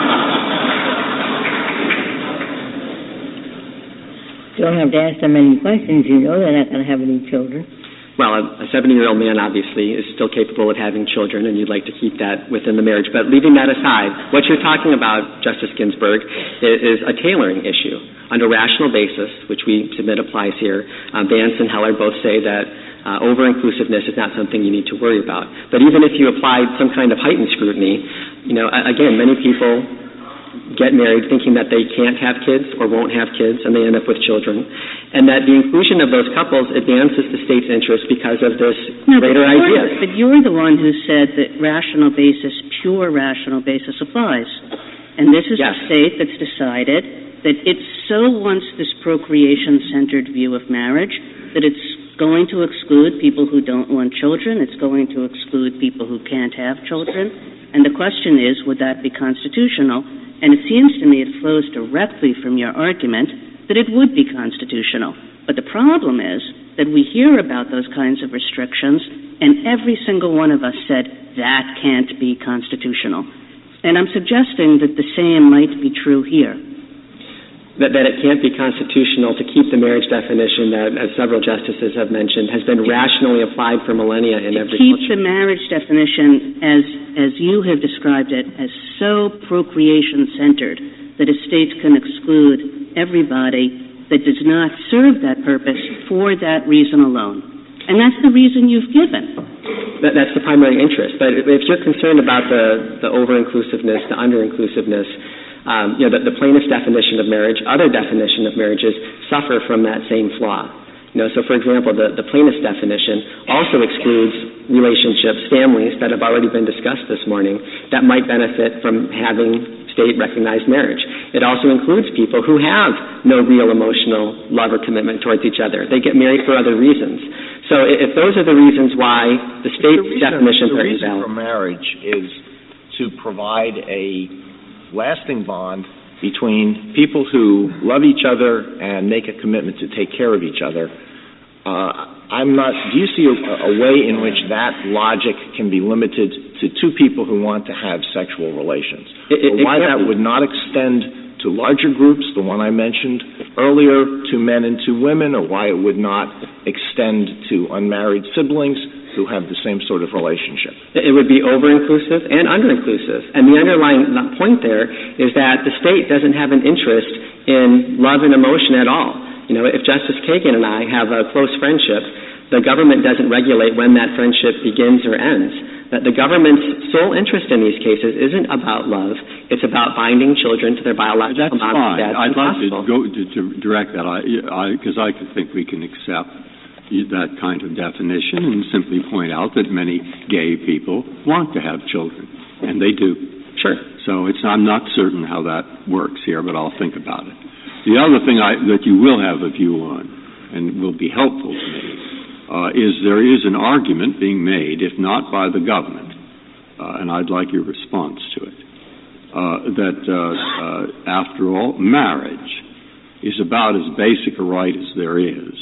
You don't have to ask them any questions. You know they're not going to have any children. Well, a seventy-year-old man, obviously, is still capable of having children, and you'd like to keep that within the marriage. But leaving that aside, what you're talking about, Justice Ginsburg, is, is a tailoring issue. Under rational basis, which we submit applies here, um, Vance and Heller both say that Uh, over-inclusiveness is not something you need to worry about. But even if you applied some kind of heightened scrutiny, you know, again, many people get married thinking that they can't have kids or won't have kids, and they end up with children, and that the inclusion of those couples advances the state's interest because of this no, greater but idea. But you're the one who said that rational basis, pure rational basis applies. And this is yes. a state that's decided that it so wants this procreation-centered view of marriage that it's going to exclude people who don't want children. It's going to exclude people who can't have children. And the question is, would that be constitutional? And it seems to me it flows directly from your argument that it would be constitutional. But the problem is that we hear about those kinds of restrictions, and every single one of us said, that can't be constitutional. And I'm suggesting that the same might be true here. That, that it can't be constitutional to keep the marriage definition that, as several justices have mentioned, has been rationally applied for millennia in every keep culture. The marriage definition, as as you have described it, as so procreation-centered that a state can exclude everybody that does not serve that purpose for that reason alone. And that's the reason you've given. That, that's the primary interest. But if you're concerned about the, the over-inclusiveness, the under-inclusiveness, Um, you know, the, the plaintiff's definition of marriage, other definition of marriages suffer from that same flaw. You know, so for example, the, the plaintiff's definition also excludes relationships, families that have already been discussed this morning that might benefit from having state-recognized marriage. It also includes people who have no real emotional love or commitment towards each other. They get married for other reasons. So if those are the reasons why the state's the reason, definitions the are reason invalid. for marriage is to provide a lasting bond between people who love each other and make a commitment to take care of each other. Uh, I'm not. Do you see a, a way in which that logic can be limited to two people who want to have sexual relations? It, it, or why it that would not extend to larger groups, the one I mentioned earlier, to men and to women, or why it would not extend to unmarried siblings who have the same sort of relationship? It would be over-inclusive and under-inclusive. And the underlying point there is that the state doesn't have an interest in love and emotion at all. You know, if Justice Kagan and I have a close friendship, the government doesn't regulate when that friendship begins or ends. That the government's sole interest in these cases isn't about love. It's about binding children to their biological moms and dads. I'd like possible. to go to, to direct that, because I, I, I could think we can accept that kind of definition and simply point out that many gay people want to have children, and they do. Sure. So it's I'm not certain how that works here, but I'll think about it. The other thing I, that you will have a view on, and will be helpful to me, uh, is there is an argument being made, if not by the government, uh, and I'd like your response to it, uh, that uh, uh, after all, marriage is about as basic a right as there is,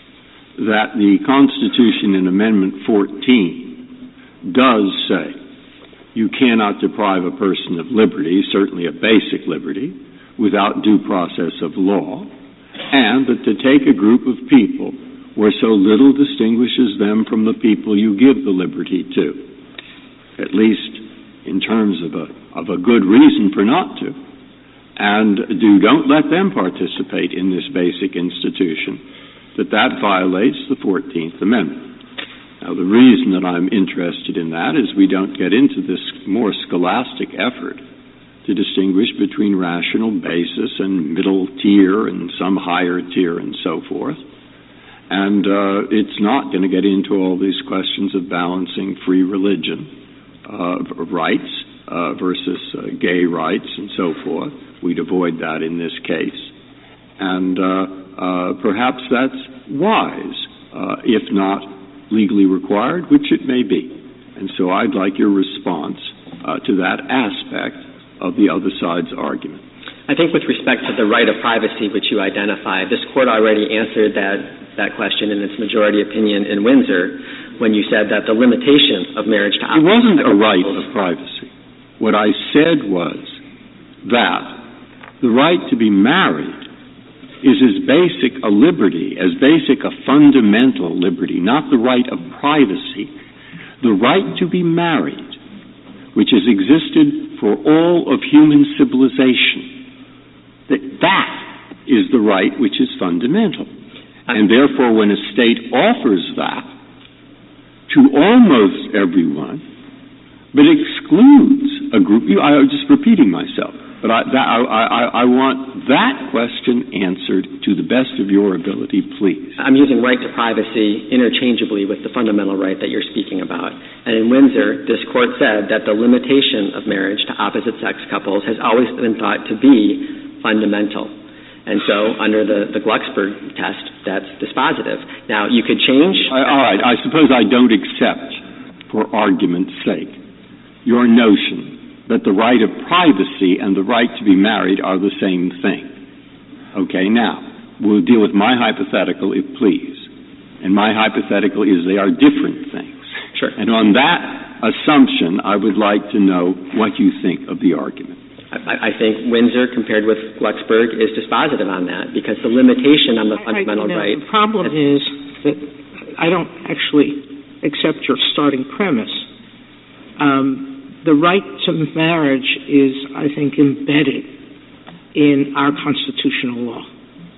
that the Constitution in Amendment fourteen does say you cannot deprive a person of liberty, certainly a basic liberty, without due process of law, and that to take a group of people where so little distinguishes them from the people you give the liberty to, at least in terms of a, of a good reason for not to, and do don't let them participate in this basic institution, that that violates the fourteenth Amendment. Now, the reason that I'm interested in that is we don't get into this more scholastic effort to distinguish between rational basis and middle tier and some higher tier and so forth. And uh, it's not going to get into all these questions of balancing free religion uh, rights uh, versus uh, gay rights and so forth. We'd avoid that in this case. And uh, Uh, perhaps that's wise, uh, if not legally required, which it may be. And so I'd like your response uh, to that aspect of the other side's argument. I think with respect to the right of privacy which you identified, this Court already answered that, that question in its majority opinion in Windsor when you said that the limitation of marriage to opposite It wasn't a right of privacy. What I said was that the right to be married is as basic a liberty, as basic a fundamental liberty, not the right of privacy, the right to be married, which has existed for all of human civilization, that that is the right which is fundamental. And therefore, when a state offers that, to almost everyone, but excludes a group. You, I was just repeating myself, but I, that, I, I, I want that question answered to the best of your ability, please. I'm using right to privacy interchangeably with the fundamental right that you're speaking about. And in Windsor, this court said that the limitation of marriage to opposite-sex couples has always been thought to be fundamental. And so under the, the Glucksberg test, that's dispositive. Now, you could change... I, all right, I suppose I don't accept, for argument's sake, your notion that the right of privacy and the right to be married are the same thing. Okay, now, we'll deal with my hypothetical, if please. And my hypothetical is they are different things. Sure. And on that assumption, I would like to know what you think of the argument. I, I think Windsor, compared with Glucksberg, is dispositive on that, because the limitation on the fundamental I, you know, right... The problem is that I don't actually accept your starting premise. Um, the right to marriage is, I think, embedded in our constitutional law.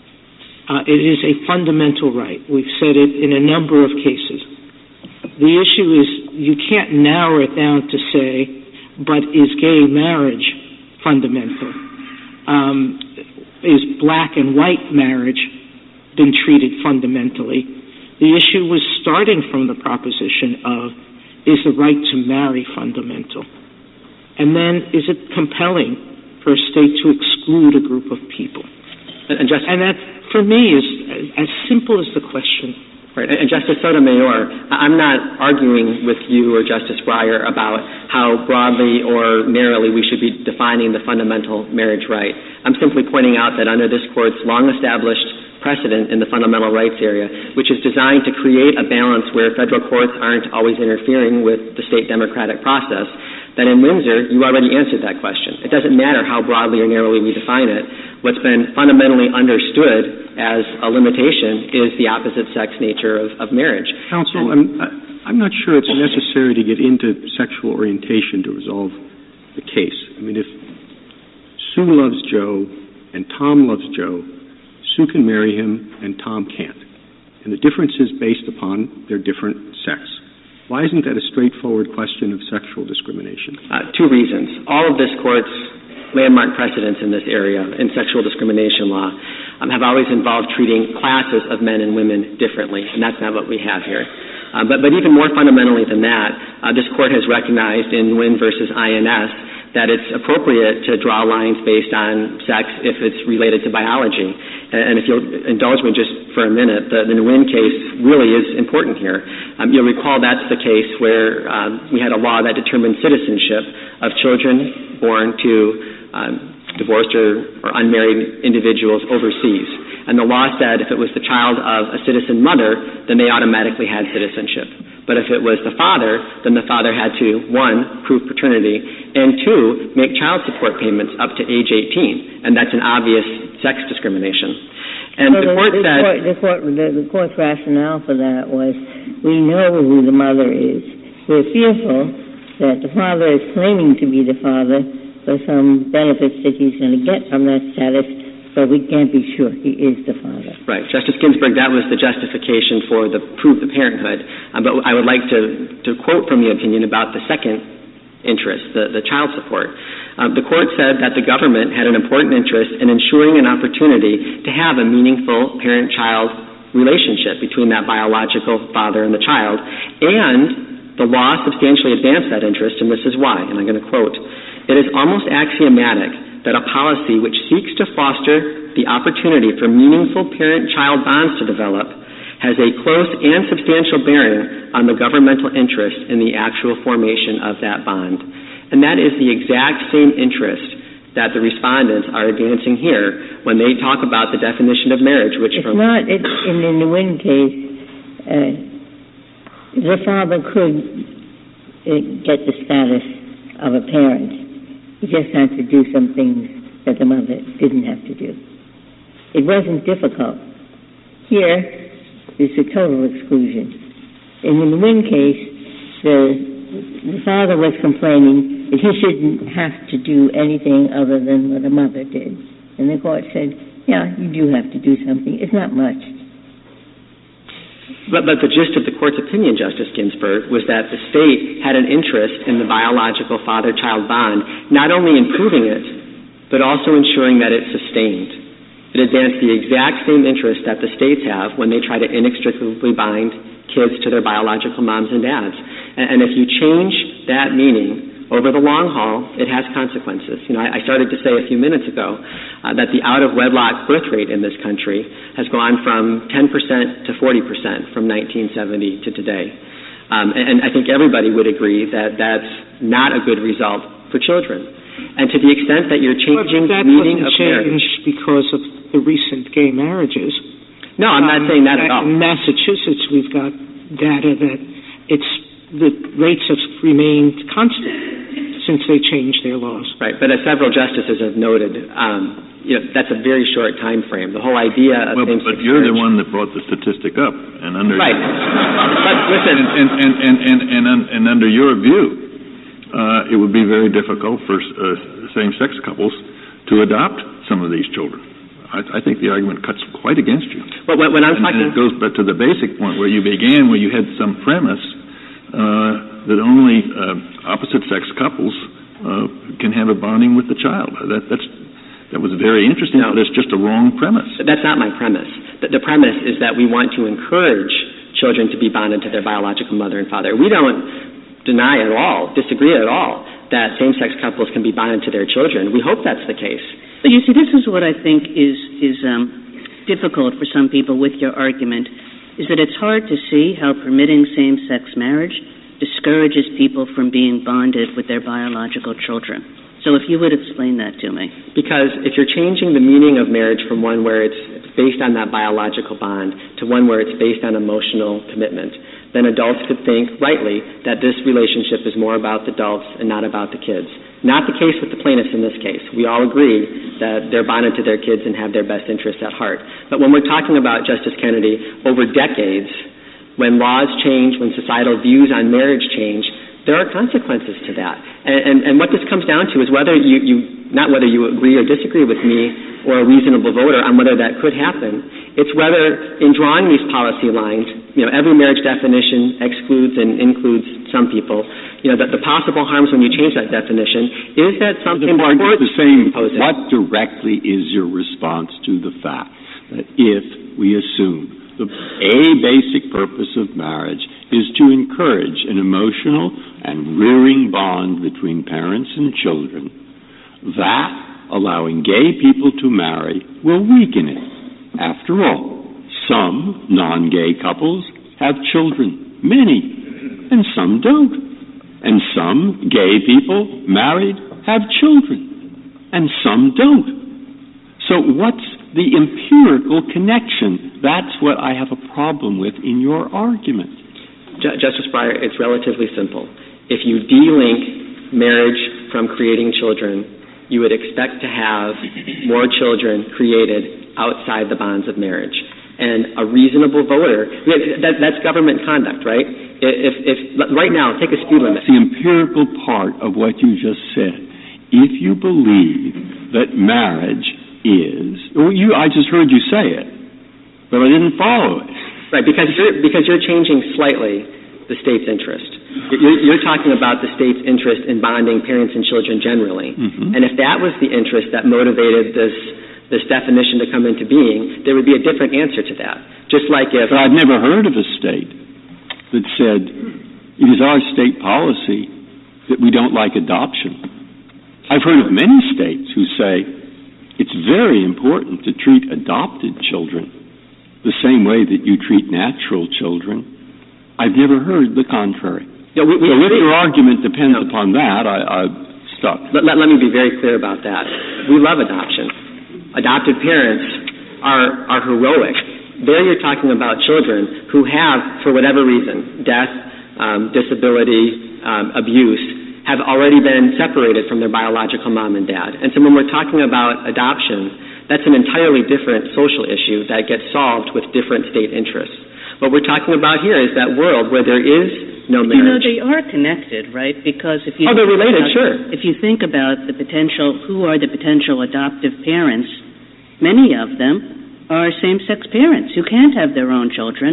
Uh, it is a fundamental right. We've said it in a number of cases. The issue is you can't narrow it down to say, but is gay marriage fundamental? Um, is black and white marriage been treated fundamentally? The issue was starting from the proposition of, is the right to marry fundamental? And then, is it compelling for a state to exclude a group of people? And, and, just, and that, for me, is as simple as the question. Right. And Justice Sotomayor, I'm not arguing with you or Justice Breyer about how broadly or narrowly we should be defining the fundamental marriage right. I'm simply pointing out that under this Court's long-established precedent in the fundamental rights area, which is designed to create a balance where federal courts aren't always interfering with the state democratic process, that in Windsor, you already answered that question. It doesn't matter how broadly or narrowly we define it. What's been fundamentally understood as a limitation is the opposite-sex nature of, of marriage. Counsel, I'm, I'm not sure it's necessary to get into sexual orientation to resolve the case. I mean, if Sue loves Joe and Tom loves Joe, Sue can marry him and Tom can't. And the difference is based upon their different sex. Why isn't that a straightforward question of sexual discrimination? Uh, two reasons. All of this Court's landmark precedents in this area, in sexual discrimination law, um, have always involved treating classes of men and women differently, and that's not what we have here. Uh, but, but even more fundamentally than that, uh, this Court has recognized in Wynn versus I N S that it's appropriate to draw lines based on sex if it's related to biology. And if you'll indulge me just for a minute, the, the Nguyen case really is important here. Um, you'll recall that's the case where um, we had a law that determined citizenship of children born to um, divorced or, or unmarried individuals overseas. And the law said if it was the child of a citizen mother, then they automatically had citizenship. But if it was the father, then the father had to, one, prove paternity, and two, make child support payments up to age eighteen. And that's an obvious sex discrimination. And well, the, the court the, said... Court, the, court, the, the court's rationale for that was, we know who the mother is. We're fearful that the father is claiming to be the father for some benefits that he's going to get from that status, but we can't be sure he is the father. Right. Justice Ginsburg, that was the justification for the prove the parenthood. Um, but I would like to, to quote from the opinion about the second interest, the, the child support. Um, the court said that the government had an important interest in ensuring an opportunity to have a meaningful parent-child relationship between that biological father and the child, and the law substantially advanced that interest, and this is why, and I'm going to quote, "It is almost axiomatic that a policy which seeks to foster the opportunity for meaningful parent-child bonds to develop has a close and substantial bearing on the governmental interest in the actual formation of that bond." And that is the exact same interest that the respondents are advancing here when they talk about the definition of marriage, which it's from... not, it's, in, in the Wynn case, uh, the father could uh, get the status of a parent. He just had to do some things that the mother didn't have to do. It wasn't difficult. Here, it's a total exclusion. And in the Wynn case, the, the father was complaining that he shouldn't have to do anything other than what a mother did. And the court said, yeah, you do have to do something. It's not much. But, but the gist of the court's opinion, Justice Ginsburg, was that the state had an interest in the biological father-child bond, not only in proving it, but also ensuring that it's sustained. It advanced the exact same interest that the states have when they try to inextricably bind kids to their biological moms and dads. And, and if you change that meaning over the long haul, it has consequences. You know, I, I started to say a few minutes ago uh, that the out-of-wedlock birth rate in this country has gone from ten percent to forty percent from nineteen seventy to today. Um, and, and I think everybody would agree that that's not a good result for children. And to the extent that you're changing the meaning of marriage... That wasn't changed because of the recent gay marriages. No, I'm not um, saying that at all. In Massachusetts, we've got data that it's the rates have remained constant since they changed their laws. Right, but as several justices have noted, um, you know, that's a very short time frame. The whole idea of well, same-sex but you're marriage, the one that brought the statistic up, and under right. But listen, and and and and and, and, and, and under your view, uh, it would be very difficult for uh, same-sex couples to adopt some of these children. I, I think the argument cuts quite against you. But when, when I'm and, talking, and it goes back to the basic point where you began, where you had some premise uh, that only uh, opposite-sex couples uh, can have a bonding with the child. That that's that was very interesting, no. but it's just a wrong premise. But that's not my premise. The, the premise is that we want to encourage children to be bonded to their biological mother and father. We don't deny at all, disagree at all, that same-sex couples can be bonded to their children. We hope that's the case. But you see, this is what I think is is um, difficult for some people with your argument, is that it's hard to see how permitting same-sex marriage discourages people from being bonded with their biological children. So if you would explain that to me. Because if you're changing the meaning of marriage from one where it's based on that biological bond to one where it's based on emotional commitment, then adults could think, rightly, that this relationship is more about the adults and not about the kids. Not the case with the plaintiffs in this case. We all agree that they're bonded to their kids and have their best interests at heart. But when we're talking about, Justice Kennedy, over decades, when laws change, when societal views on marriage change, there are consequences to that. And, and, and what this comes down to is whether you, you, not whether you agree or disagree with me or a reasonable voter on whether that could happen. It's whether in drawing these policy lines, you know, every marriage definition excludes and includes some people, you know, that the possible harms when you change that definition, is that something the more the same, imposing? What directly is your response to the fact that if we assume the a basic purpose of marriage is to encourage an emotional and rearing bond between parents and children, that allowing gay people to marry will weaken it. After all, some non-gay couples have children, many, and some don't. And some gay people married have children, and some don't. So what's the empirical connection? That's what I have a problem with in your argument. Justice Breyer, it's relatively simple. If you de-link marriage from creating children, you would expect to have more children created outside the bonds of marriage. And a reasonable voter, that, that's government conduct, right? If, if right now, take a speed limit. The empirical part of what you just said. If you believe that marriage is, well, you, I just heard you say it, but I didn't follow it. Right, because you're, because you're changing slightly the state's interest. You're, you're talking about the state's interest in bonding parents and children generally. Mm-hmm. And if that was the interest that motivated this this definition to come into being, there would be a different answer to that. Just like if... But I've never heard of a state that said it is our state policy that we don't like adoption. I've heard of many states who say it's very important to treat adopted children the same way that you treat natural children. I've never heard the contrary. Yeah, we, we, so if we, your argument depends no. upon that, I, I'm stuck. Let, let, let me be very clear about that. We love adoption. Adopted parents are, are heroic. There you're talking about children who have, for whatever reason, death, um, disability, um, abuse, have already been separated from their biological mom and dad. And so when we're talking about adoption, that's an entirely different social issue that gets solved with different state interests. What we're talking about here is that world where there is no marriage. You know, they are connected, right? Because if you oh, they're related, about, sure. If you think about the potential, who are the potential adoptive parents, many of them are same-sex parents who can't have their own children,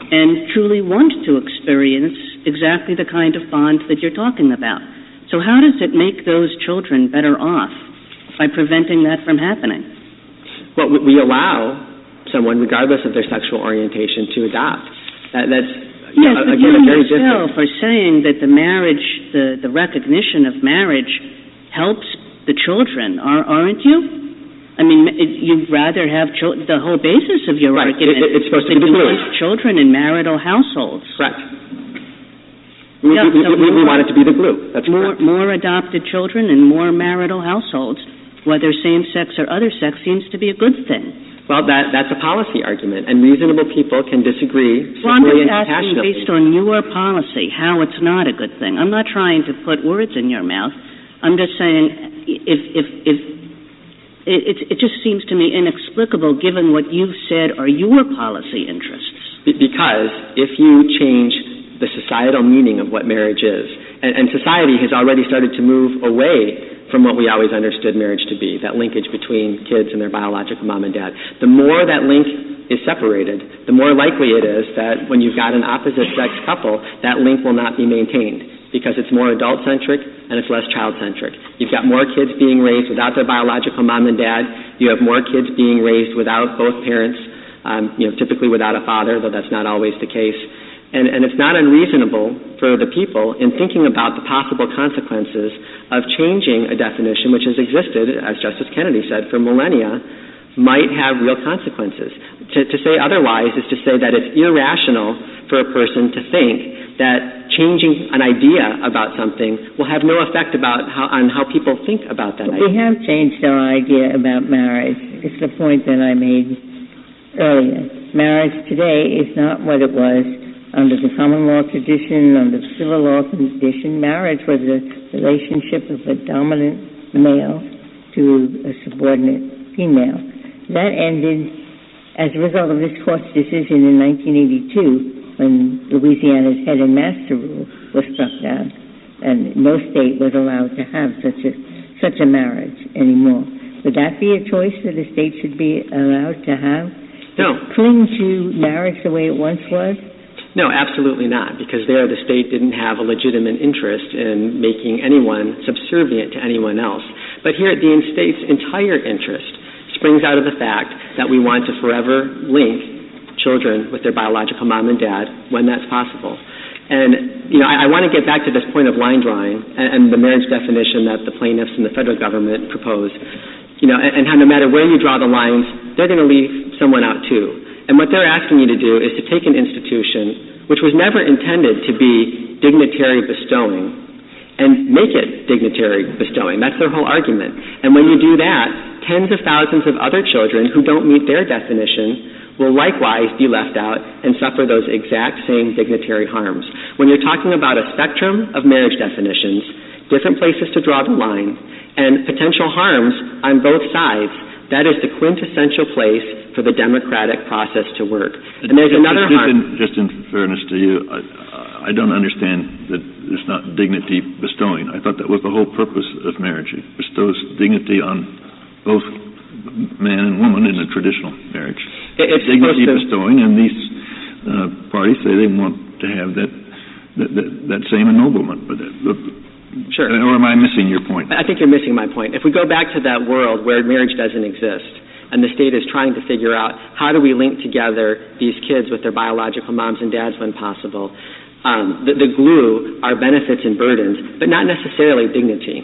and truly want to experience exactly the kind of bond that you're talking about. So how does it make those children better off by preventing that from happening? Well, we allow someone, regardless of their sexual orientation, to adopt. That, that's yes, uh, but again, you a very yourself different. are saying that the marriage, the, the recognition of marriage helps the children, are, aren't you? I mean, it, you'd rather have chil- the whole basis of your right. argument. It, it's supposed to be the glue. Children in marital households. Correct. We, yeah, we, so we, we more, want it to be the glue. That's more, correct. more adopted children and more marital households, whether same-sex or other sex, seems to be a good thing. Well, that, that's a policy argument, and reasonable people can disagree well, I'm simply just and asking passionately. based on your policy how it's not a good thing. I'm not trying to put words in your mouth. I'm just saying if if if It, it, it just seems to me inexplicable given what you've said are your policy interests. Because if you change the societal meaning of what marriage is, and, and society has already started to move away from what we always understood marriage to be, that linkage between kids and their biological mom and dad, the more that link is separated, the more likely it is that when you've got an opposite-sex couple, that link will not be maintained, because it's more adult-centric and it's less child-centric. You've got more kids being raised without their biological mom and dad. You have more kids being raised without both parents, um, you know, typically without a father, though that's not always the case. And, and it's not unreasonable for the people in thinking about the possible consequences of changing a definition which has existed, as Justice Kennedy said, for millennia, might have real consequences. To, to say otherwise is to say that it's irrational for a person to think that changing an idea about something will have no effect about how, on how people think about that idea. We have changed our idea about marriage. It's the point that I made earlier. Marriage today is not what it was under the common law tradition, under the civil law tradition. Marriage was a relationship of a dominant male to a subordinate female. That ended as a result of this court's decision in nineteen eighty-two when Louisiana's head and master rule was struck down, and no state was allowed to have such a such a marriage anymore. Would that be a choice that a state should be allowed to have? No. Cling to marriage the way it once was? No, absolutely not, because there the state didn't have a legitimate interest in making anyone subservient to anyone else. But here the state's entire interest springs out of the fact that we want to forever link children with their biological mom and dad when that's possible. And, you know, I, I want to get back to this point of line drawing and, and the marriage definition that the plaintiffs and the federal government propose, you know, and, and how no matter where you draw the lines, they're going to leave someone out too. And what they're asking you to do is to take an institution which was never intended to be dignitary bestowing and make it dignitary bestowing. That's their whole argument. And when you do that, tens of thousands of other children who don't meet their definition will likewise be left out and suffer those exact same dignitary harms. When you're talking about a spectrum of marriage definitions, different places to draw the line, and potential harms on both sides, that is the quintessential place for the democratic process to work. And there's just, another just harm. In, just in fairness to you, I, I don't understand that it's not dignity bestowing. I thought that was the whole purpose of marriage. It bestows dignity on both man and woman in a traditional marriage. It's dignity to, bestowing, and these uh, parties say they want to have that that, that, that same ennoblement. But, but sure. Or am I missing your point? I think you're missing my point. If we go back to that world where marriage doesn't exist, and the state is trying to figure out how do we link together these kids with their biological moms and dads when possible, um, the, the glue are benefits and burdens, but not necessarily dignity.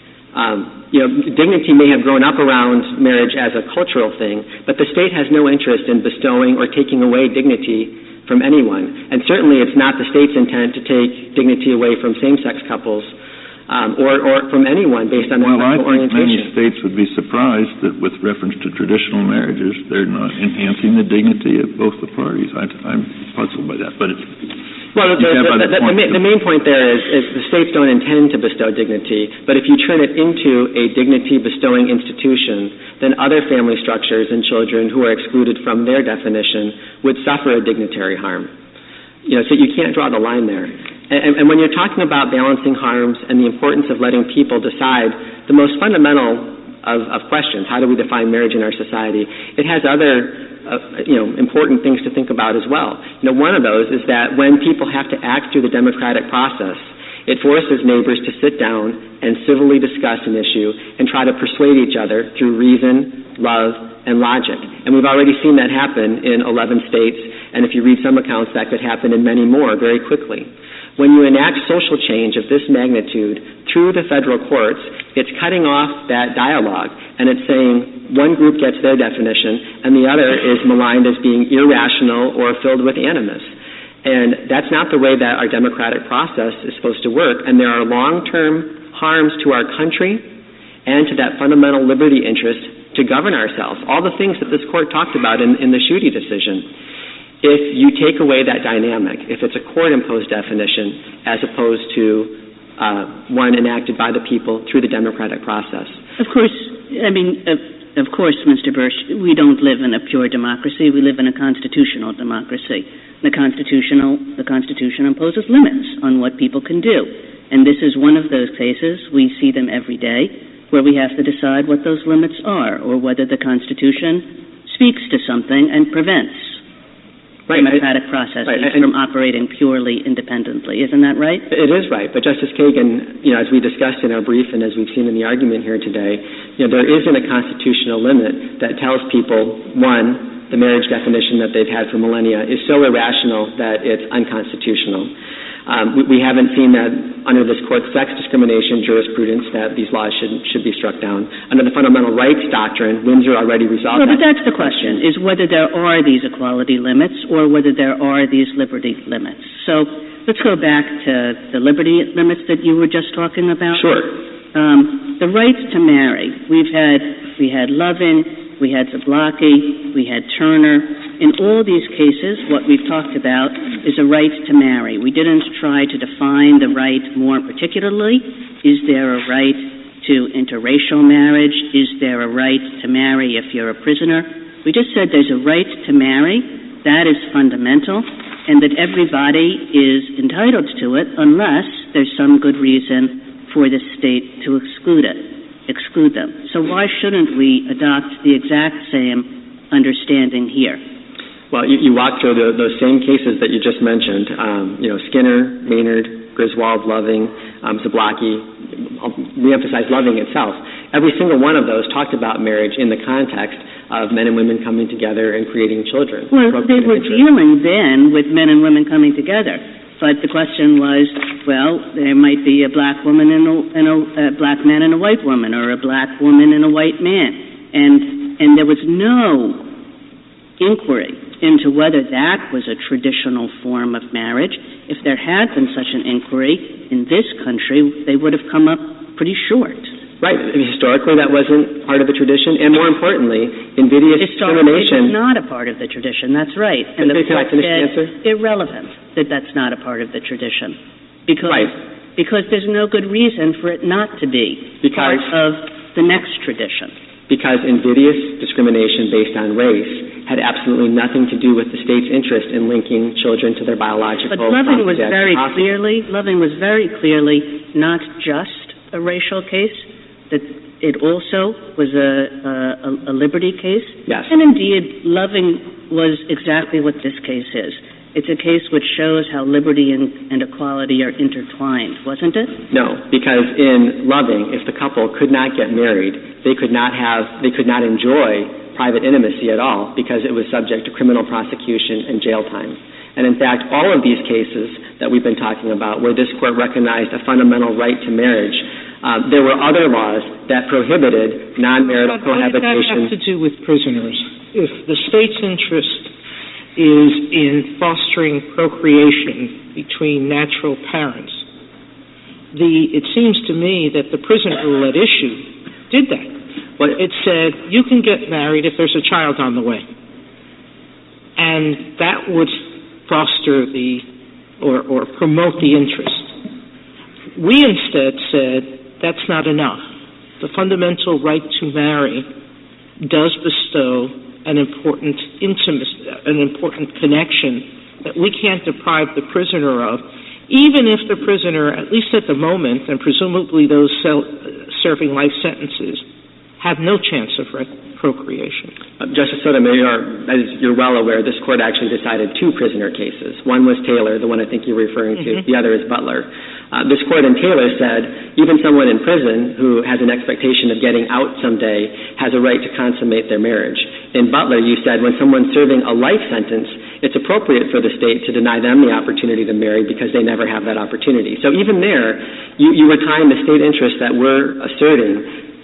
Um, you know, dignity may have grown up around marriage as a cultural thing, but the state has no interest in bestowing or taking away dignity from anyone. And certainly it's not the state's intent to take dignity away from same-sex couples um, or, or from anyone based on their well, sexual orientation. Well, I think many orientation. states would be surprised that with reference to traditional marriages, they're not enhancing the dignity of both the parties. I, I'm puzzled by that, but it's... Well, the, the, the, the, the, the main point there is, is the states don't intend to bestow dignity, but if you turn it into a dignity-bestowing institution, then other family structures and children who are excluded from their definition would suffer a dignitary harm. You know, so you can't draw the line there. And, and when you're talking about balancing harms and the importance of letting people decide the most fundamental of, of questions, how do we define marriage in our society, it has other uh, you know, important things to think about as well. You know, one of those is that when people have to act through the democratic process, it forces neighbors to sit down and civilly discuss an issue and try to persuade each other through reason, love, and logic. And we've already seen that happen in eleven states, and if you read some accounts, that could happen in many more very quickly. When you enact social change of this magnitude through the federal courts, it's cutting off that dialogue, and it's saying one group gets their definition and the other is maligned as being irrational or filled with animus. And that's not the way that our democratic process is supposed to work, and there are long-term harms to our country and to that fundamental liberty interest to govern ourselves, all the things that this court talked about in, in the Schuette decision. If you take away that dynamic, if it's a court-imposed definition as opposed to uh, one enacted by the people through the democratic process. Of course, I mean, uh, of course, Mister Bursch, we don't live in a pure democracy. We live in a constitutional democracy. The constitutional, the Constitution imposes limits on what people can do. And this is one of those cases, we see them every day, where we have to decide what those limits are or whether the Constitution speaks to something and prevents right. democratic processes right. from operating purely independently. Isn't that right? It is right. But Justice Kagan, you know, as we discussed in our brief and as we've seen in the argument here today, you know, there isn't a constitutional limit that tells people, one, the marriage definition that they've had for millennia is so irrational that it's unconstitutional. Um, we, we haven't seen that under this court's sex discrimination jurisprudence that these laws should should be struck down. Under the fundamental rights doctrine, Windsor already resolved well, that. But that's the question, is whether there are these equality limits or whether there are these liberty limits. So let's go back to the liberty limits that you were just talking about. Sure. Um, the right to marry. We've had, we had Lovin, we had Zablocki, we had Turner. In all these cases, what we've talked about is a right to marry. We didn't try to define the right more particularly. Is there a right to interracial marriage? Is there a right to marry if you're a prisoner? We just said there's a right to marry. That is fundamental, and that everybody is entitled to it unless there's some good reason for the state to exclude it, exclude them. So why shouldn't we adopt the exact same understanding here? Well, you, you walk through the, those same cases that you just mentioned, um, you know, Skinner, Maynard, Griswold, Loving, um, Zablocki, I'll reemphasize Loving itself. Every single one of those talked about marriage in the context of men and women coming together and creating children. Well, they were dealing then with men and women coming together. But the question was, well, there might be a black woman and a, and a, a black man and a white woman, or a black woman and a white man. And, and there was no inquiry into whether that was a traditional form of marriage. If there had been such an inquiry in this country, they would have come up pretty short. Right. Historically, that wasn't part of the tradition. And more importantly, invidious discrimination. It's not a part of the tradition. That's right. And the court said irrelevant that that's not a part of the tradition. Because, right. because there's no good reason for it not to be because, part of the next tradition. Because invidious discrimination based on race had absolutely nothing to do with the state's interest in linking children to their biological. But Loving was very clearly, Loving was very clearly not just a racial case, that it also was a, a, a liberty case. Yes. And indeed, Loving was exactly what this case is. It's a case which shows how liberty and, and equality are intertwined, wasn't it? No, because in Loving, if the couple could not get married, they could not have, they could not enjoy private intimacy at all because it was subject to criminal prosecution and jail time. And in fact, all of these cases that we've been talking about where this court recognized a fundamental right to marriage, um, there were other laws that prohibited non-marital cohabitation. What does that have to do with prisoners? If the state's interest is in fostering procreation between natural parents, the it seems to me that the prison rule at issue did that. Well, it said you can get married if there's a child on the way. And that would foster the or, or promote the interest. We instead said that's not enough. The fundamental right to marry does bestow an important intimacy, an important connection that we can't deprive the prisoner of, even if the prisoner, at least at the moment, and presumably those serving life sentences, have no chance of re- procreation. Uh, Justice Sotomayor, as you're well aware, this court actually decided two prisoner cases. One was Taylor, the one I think you're referring to. Mm-hmm. The other is Butler. Uh, this court in Taylor said even someone in prison who has an expectation of getting out someday has a right to consummate their marriage. In Butler, you said when someone's serving a life sentence, it's appropriate for the state to deny them the opportunity to marry because they never have that opportunity. So even there, you, you were tying the state interest that we're asserting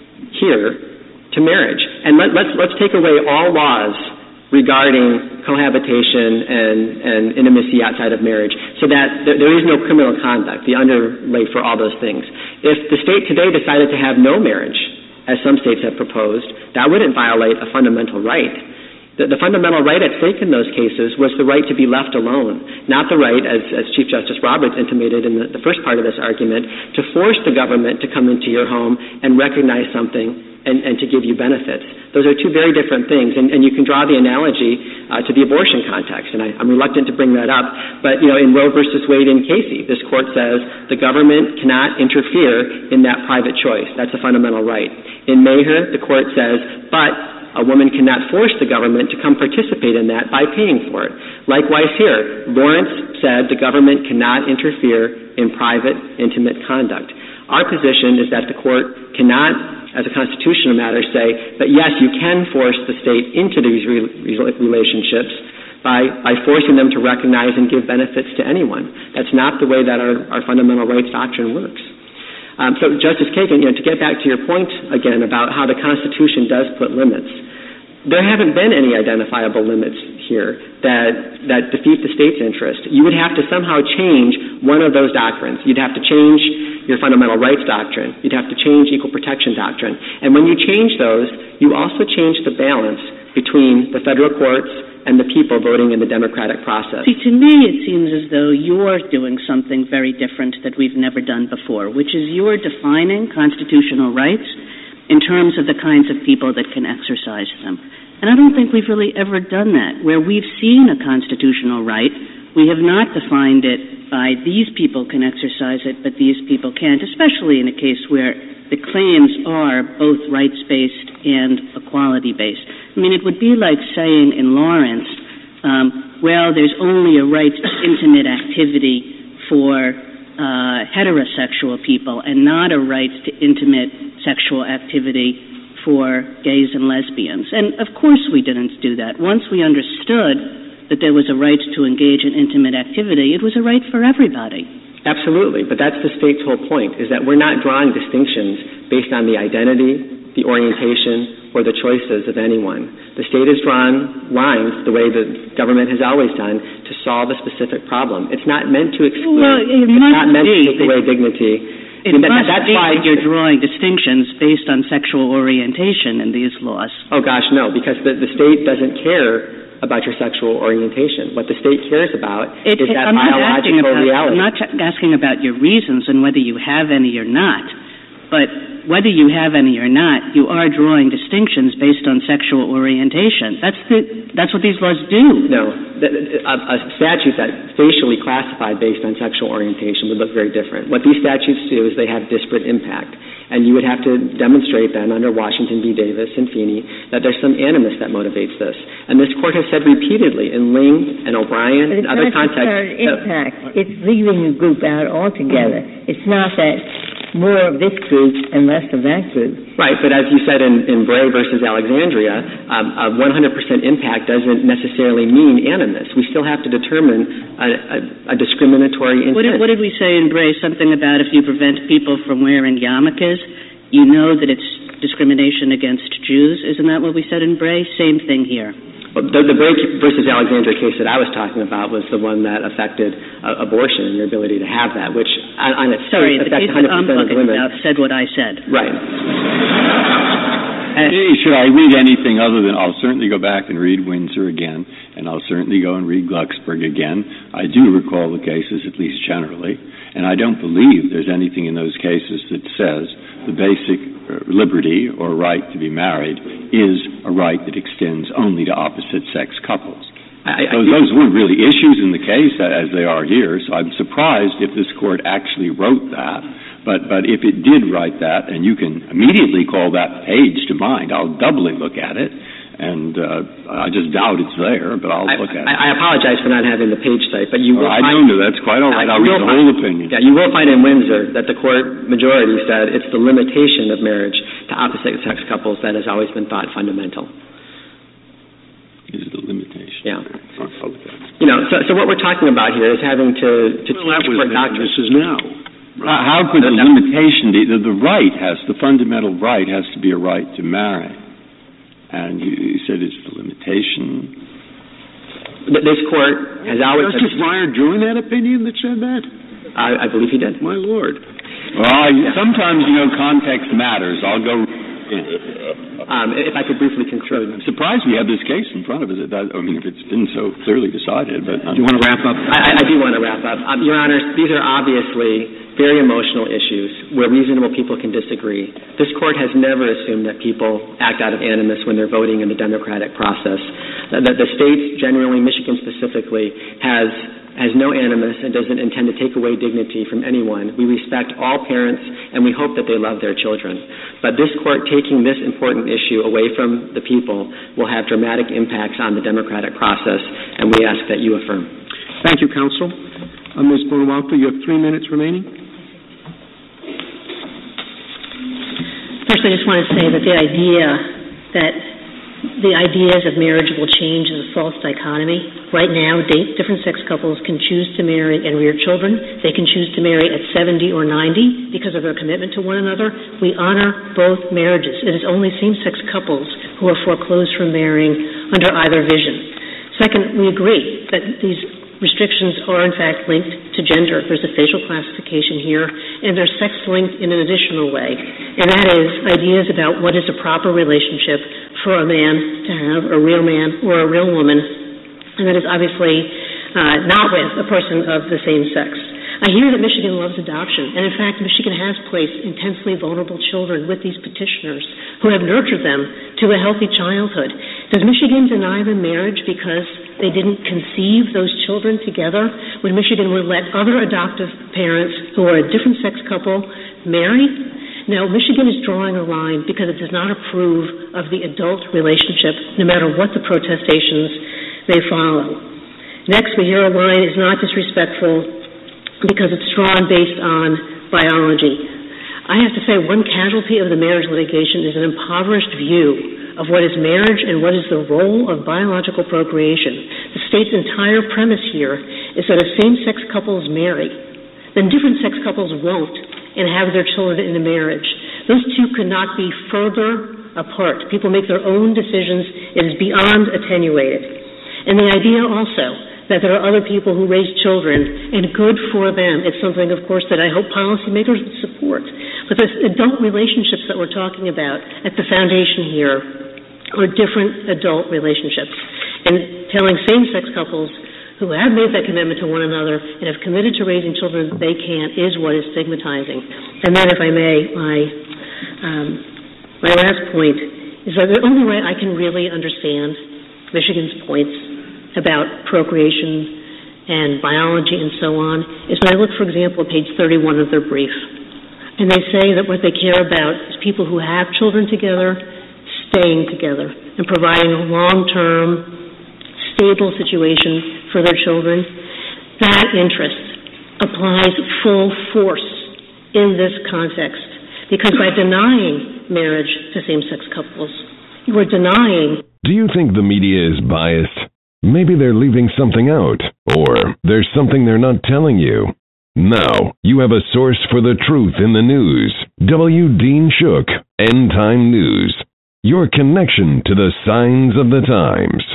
here to marriage. And let, let's, let's take away all laws regarding cohabitation and, and intimacy outside of marriage so that th- there is no criminal conduct, the underlay for all those things. If the state today decided to have no marriage, as some states have proposed, that wouldn't violate a fundamental right. The, the fundamental right at stake in those cases was the right to be left alone, not the right, as, as Chief Justice Roberts intimated in the, the first part of this argument, to force the government to come into your home and recognize something and, and to give you benefits. Those are two very different things, and, and you can draw the analogy uh, to the abortion context, and I, I'm reluctant to bring that up, but you know, in Roe versus Wade and Casey, this court says the government cannot interfere in that private choice. That's a fundamental right. In Maher, the court says, but a woman cannot force the government to come participate in that by paying for it. Likewise here, Lawrence said the government cannot interfere in private, intimate conduct. Our position is that the court cannot, as a constitutional matter, say that yes, you can force the state into these re- relationships by, by forcing them to recognize and give benefits to anyone. That's not the way that our, our fundamental rights doctrine works. Um, so, Justice Kagan, you know, to get back to your point again about how the Constitution does put limits, there haven't been any identifiable limits here that that defeat the state's interest. You would have to somehow change one of those doctrines. You'd have to change your fundamental rights doctrine. You'd have to change equal protection doctrine. And when you change those, you also change the balance between the federal courts and the people voting in the democratic process. See, to me, it seems as though you're doing something very different that we've never done before, which is you're defining constitutional rights in terms of the kinds of people that can exercise them. And I don't think we've really ever done that. Where we've seen a constitutional right, we have not defined it by these people can exercise it, but these people can't, especially in a case where the claims are both rights-based and equality-based. I mean, it would be like saying in Lawrence, um, well, there's only a right to intimate activity for uh, heterosexual people and not a right to intimate sexual activity for gays and lesbians. And, of course, we didn't do that. Once we understood that there was a right to engage in intimate activity, it was a right for everybody. Absolutely, but that's the state's whole point, is that we're not drawing distinctions based on the identity, the orientation, or the choices of anyone. The state has drawn lines the way the government has always done to solve a specific problem. It's not meant to exclude. Well, it it's not meant be, to take away dignity. It I mean, must that, that's be why that you're drawing distinctions based on sexual orientation in these laws. Oh, gosh, no, because the, the state doesn't care about your sexual orientation. What the state cares about it, is that I'm biological about, reality. I'm not asking about your reasons and whether you have any or not, but whether you have any or not, you are drawing distinctions based on sexual orientation. That's the that's what these laws do. No, the, a, a statute that facially classified based on sexual orientation would look very different. What these statutes do is they have disparate impact, and you would have to demonstrate then under Washington v. Davis and Feeney that there's some animus that motivates this. And this court has said repeatedly in Ling and O'Brien and other contexts. But it's not impact. It's leaving a group out altogether. It's not that more of this group and less of that group. Right, but as you said in, in Bray versus Alexandria, um, a one hundred percent impact doesn't necessarily mean animus. We still have to determine a, a, a discriminatory intent. What did, what did we say in Bray? Something about if you prevent people from wearing yarmulkes, you know that it's discrimination against Jews. Isn't that what we said in Bray? Same thing here. Well, the, the Bray versus Alexandria case that I was talking about was the one that affected uh, abortion and your ability to have that, which on, on its Sorry, the case that I'm talking women. about said what I said. Right. And should I read anything other than I'll certainly go back and read Windsor again, and I'll certainly go and read Glucksberg again. I do recall the cases, at least generally, and I don't believe there's anything in those cases that says the basic liberty or right to be married is a right that extends only to opposite-sex couples. I, I, those, those weren't really issues in the case as they are here, so I'm surprised if this court actually wrote that. But but if it did write that, and you can immediately call that page to mind, I'll doubly look at it. And uh, I just doubt it's there, but I'll I, look at I, it. I apologize for not having the page site, but you will well, I find... don't know. That's quite all right. I'll read the find, whole opinion. Yeah, you will find in Windsor that the court majority said it's the limitation of marriage to opposite-sex couples that has always been thought fundamental. Is the limitation? Yeah. Oh, okay. You know, so, so what we're talking about here is having to, to well, that was doctrine. This is now. Right. How, how could the limitation be? The, the right has, the fundamental right has to be a right to marry. And you, you said it's the limitation. This court has always... Justice Breyer joined that opinion that said that? I, I believe he did. My Lord. Well, yeah. Sometimes, you know, context matters. I'll go... Um, if I could briefly conclude. I'm surprised we have this case in front of us. I mean, if it's been so clearly decided. But do you want to wrap up? I, I do want to wrap up. Um, Your Honors, these are obviously very emotional issues where reasonable people can disagree. This court has never assumed that people act out of animus when they're voting in the democratic process. That the, the states, generally Michigan specifically, has has no animus and doesn't intend to take away dignity from anyone. We respect all parents, and we hope that they love their children. But this court taking this important issue away from the people will have dramatic impacts on the democratic process, and we ask that you affirm. Thank you, counsel. Uh, Miz Bonawalter, you have three minutes remaining. First, I just want to say that the idea that the ideas of marriage will change is a false dichotomy. Right now, date, different sex couples can choose to marry and rear children. They can choose to marry at seventy or ninety because of their commitment to one another. We honor both marriages. It is only same-sex couples who are foreclosed from marrying under either vision. Second, we agree that these restrictions are, in fact, linked to gender. There's a facial classification here, and they're sex-linked in an additional way, and that is ideas about what is a proper relationship for a man to have, a real man or a real woman, and that is obviously uh, not with a person of the same sex. I hear that Michigan loves adoption, and in fact, Michigan has placed intensely vulnerable children with these petitioners who have nurtured them to a healthy childhood. Does Michigan deny them marriage because they didn't conceive those children together? When Michigan would let other adoptive parents who are a different sex couple marry? Now, Michigan is drawing a line because it does not approve of the adult relationship, no matter what the protestations may follow. Next, we hear a line is not disrespectful because it's drawn based on biology. I have to say, one casualty of the marriage litigation is an impoverished view of what is marriage and what is the role of biological procreation. The state's entire premise here is that if same-sex couples marry, then different sex couples won't and have their children in a marriage. Those two could not be further apart. People make their own decisions. It is beyond attenuated. And the idea also that there are other people who raise children, and good for them. It's something, of course, that I hope policymakers would support. But the adult relationships that we're talking about at the foundation here are different adult relationships. And telling same-sex couples who have made that commitment to one another and have committed to raising children that they can't is what is stigmatizing. And then, if I may, my, um, my last point is that the only way I can really understand Michigan's points about procreation and biology and so on is when I look, for example, at page thirty-one of their brief. And they say that what they care about is people who have children together staying together and providing a long-term, stable situation for their children. That interest applies full force in this context because by denying marriage to same-sex couples, you are denying... Do you think the media is biased? Maybe they're leaving something out, or there's something they're not telling you. Now, you have a source for the truth in the news. W. Dean Shook, End Time News. Your connection to the signs of the times.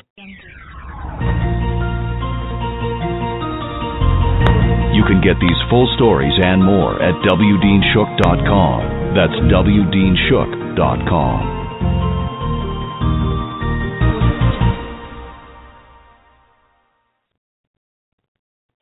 You can get these full stories and more at W Dean Shook dot com. That's W Dean Shook dot com.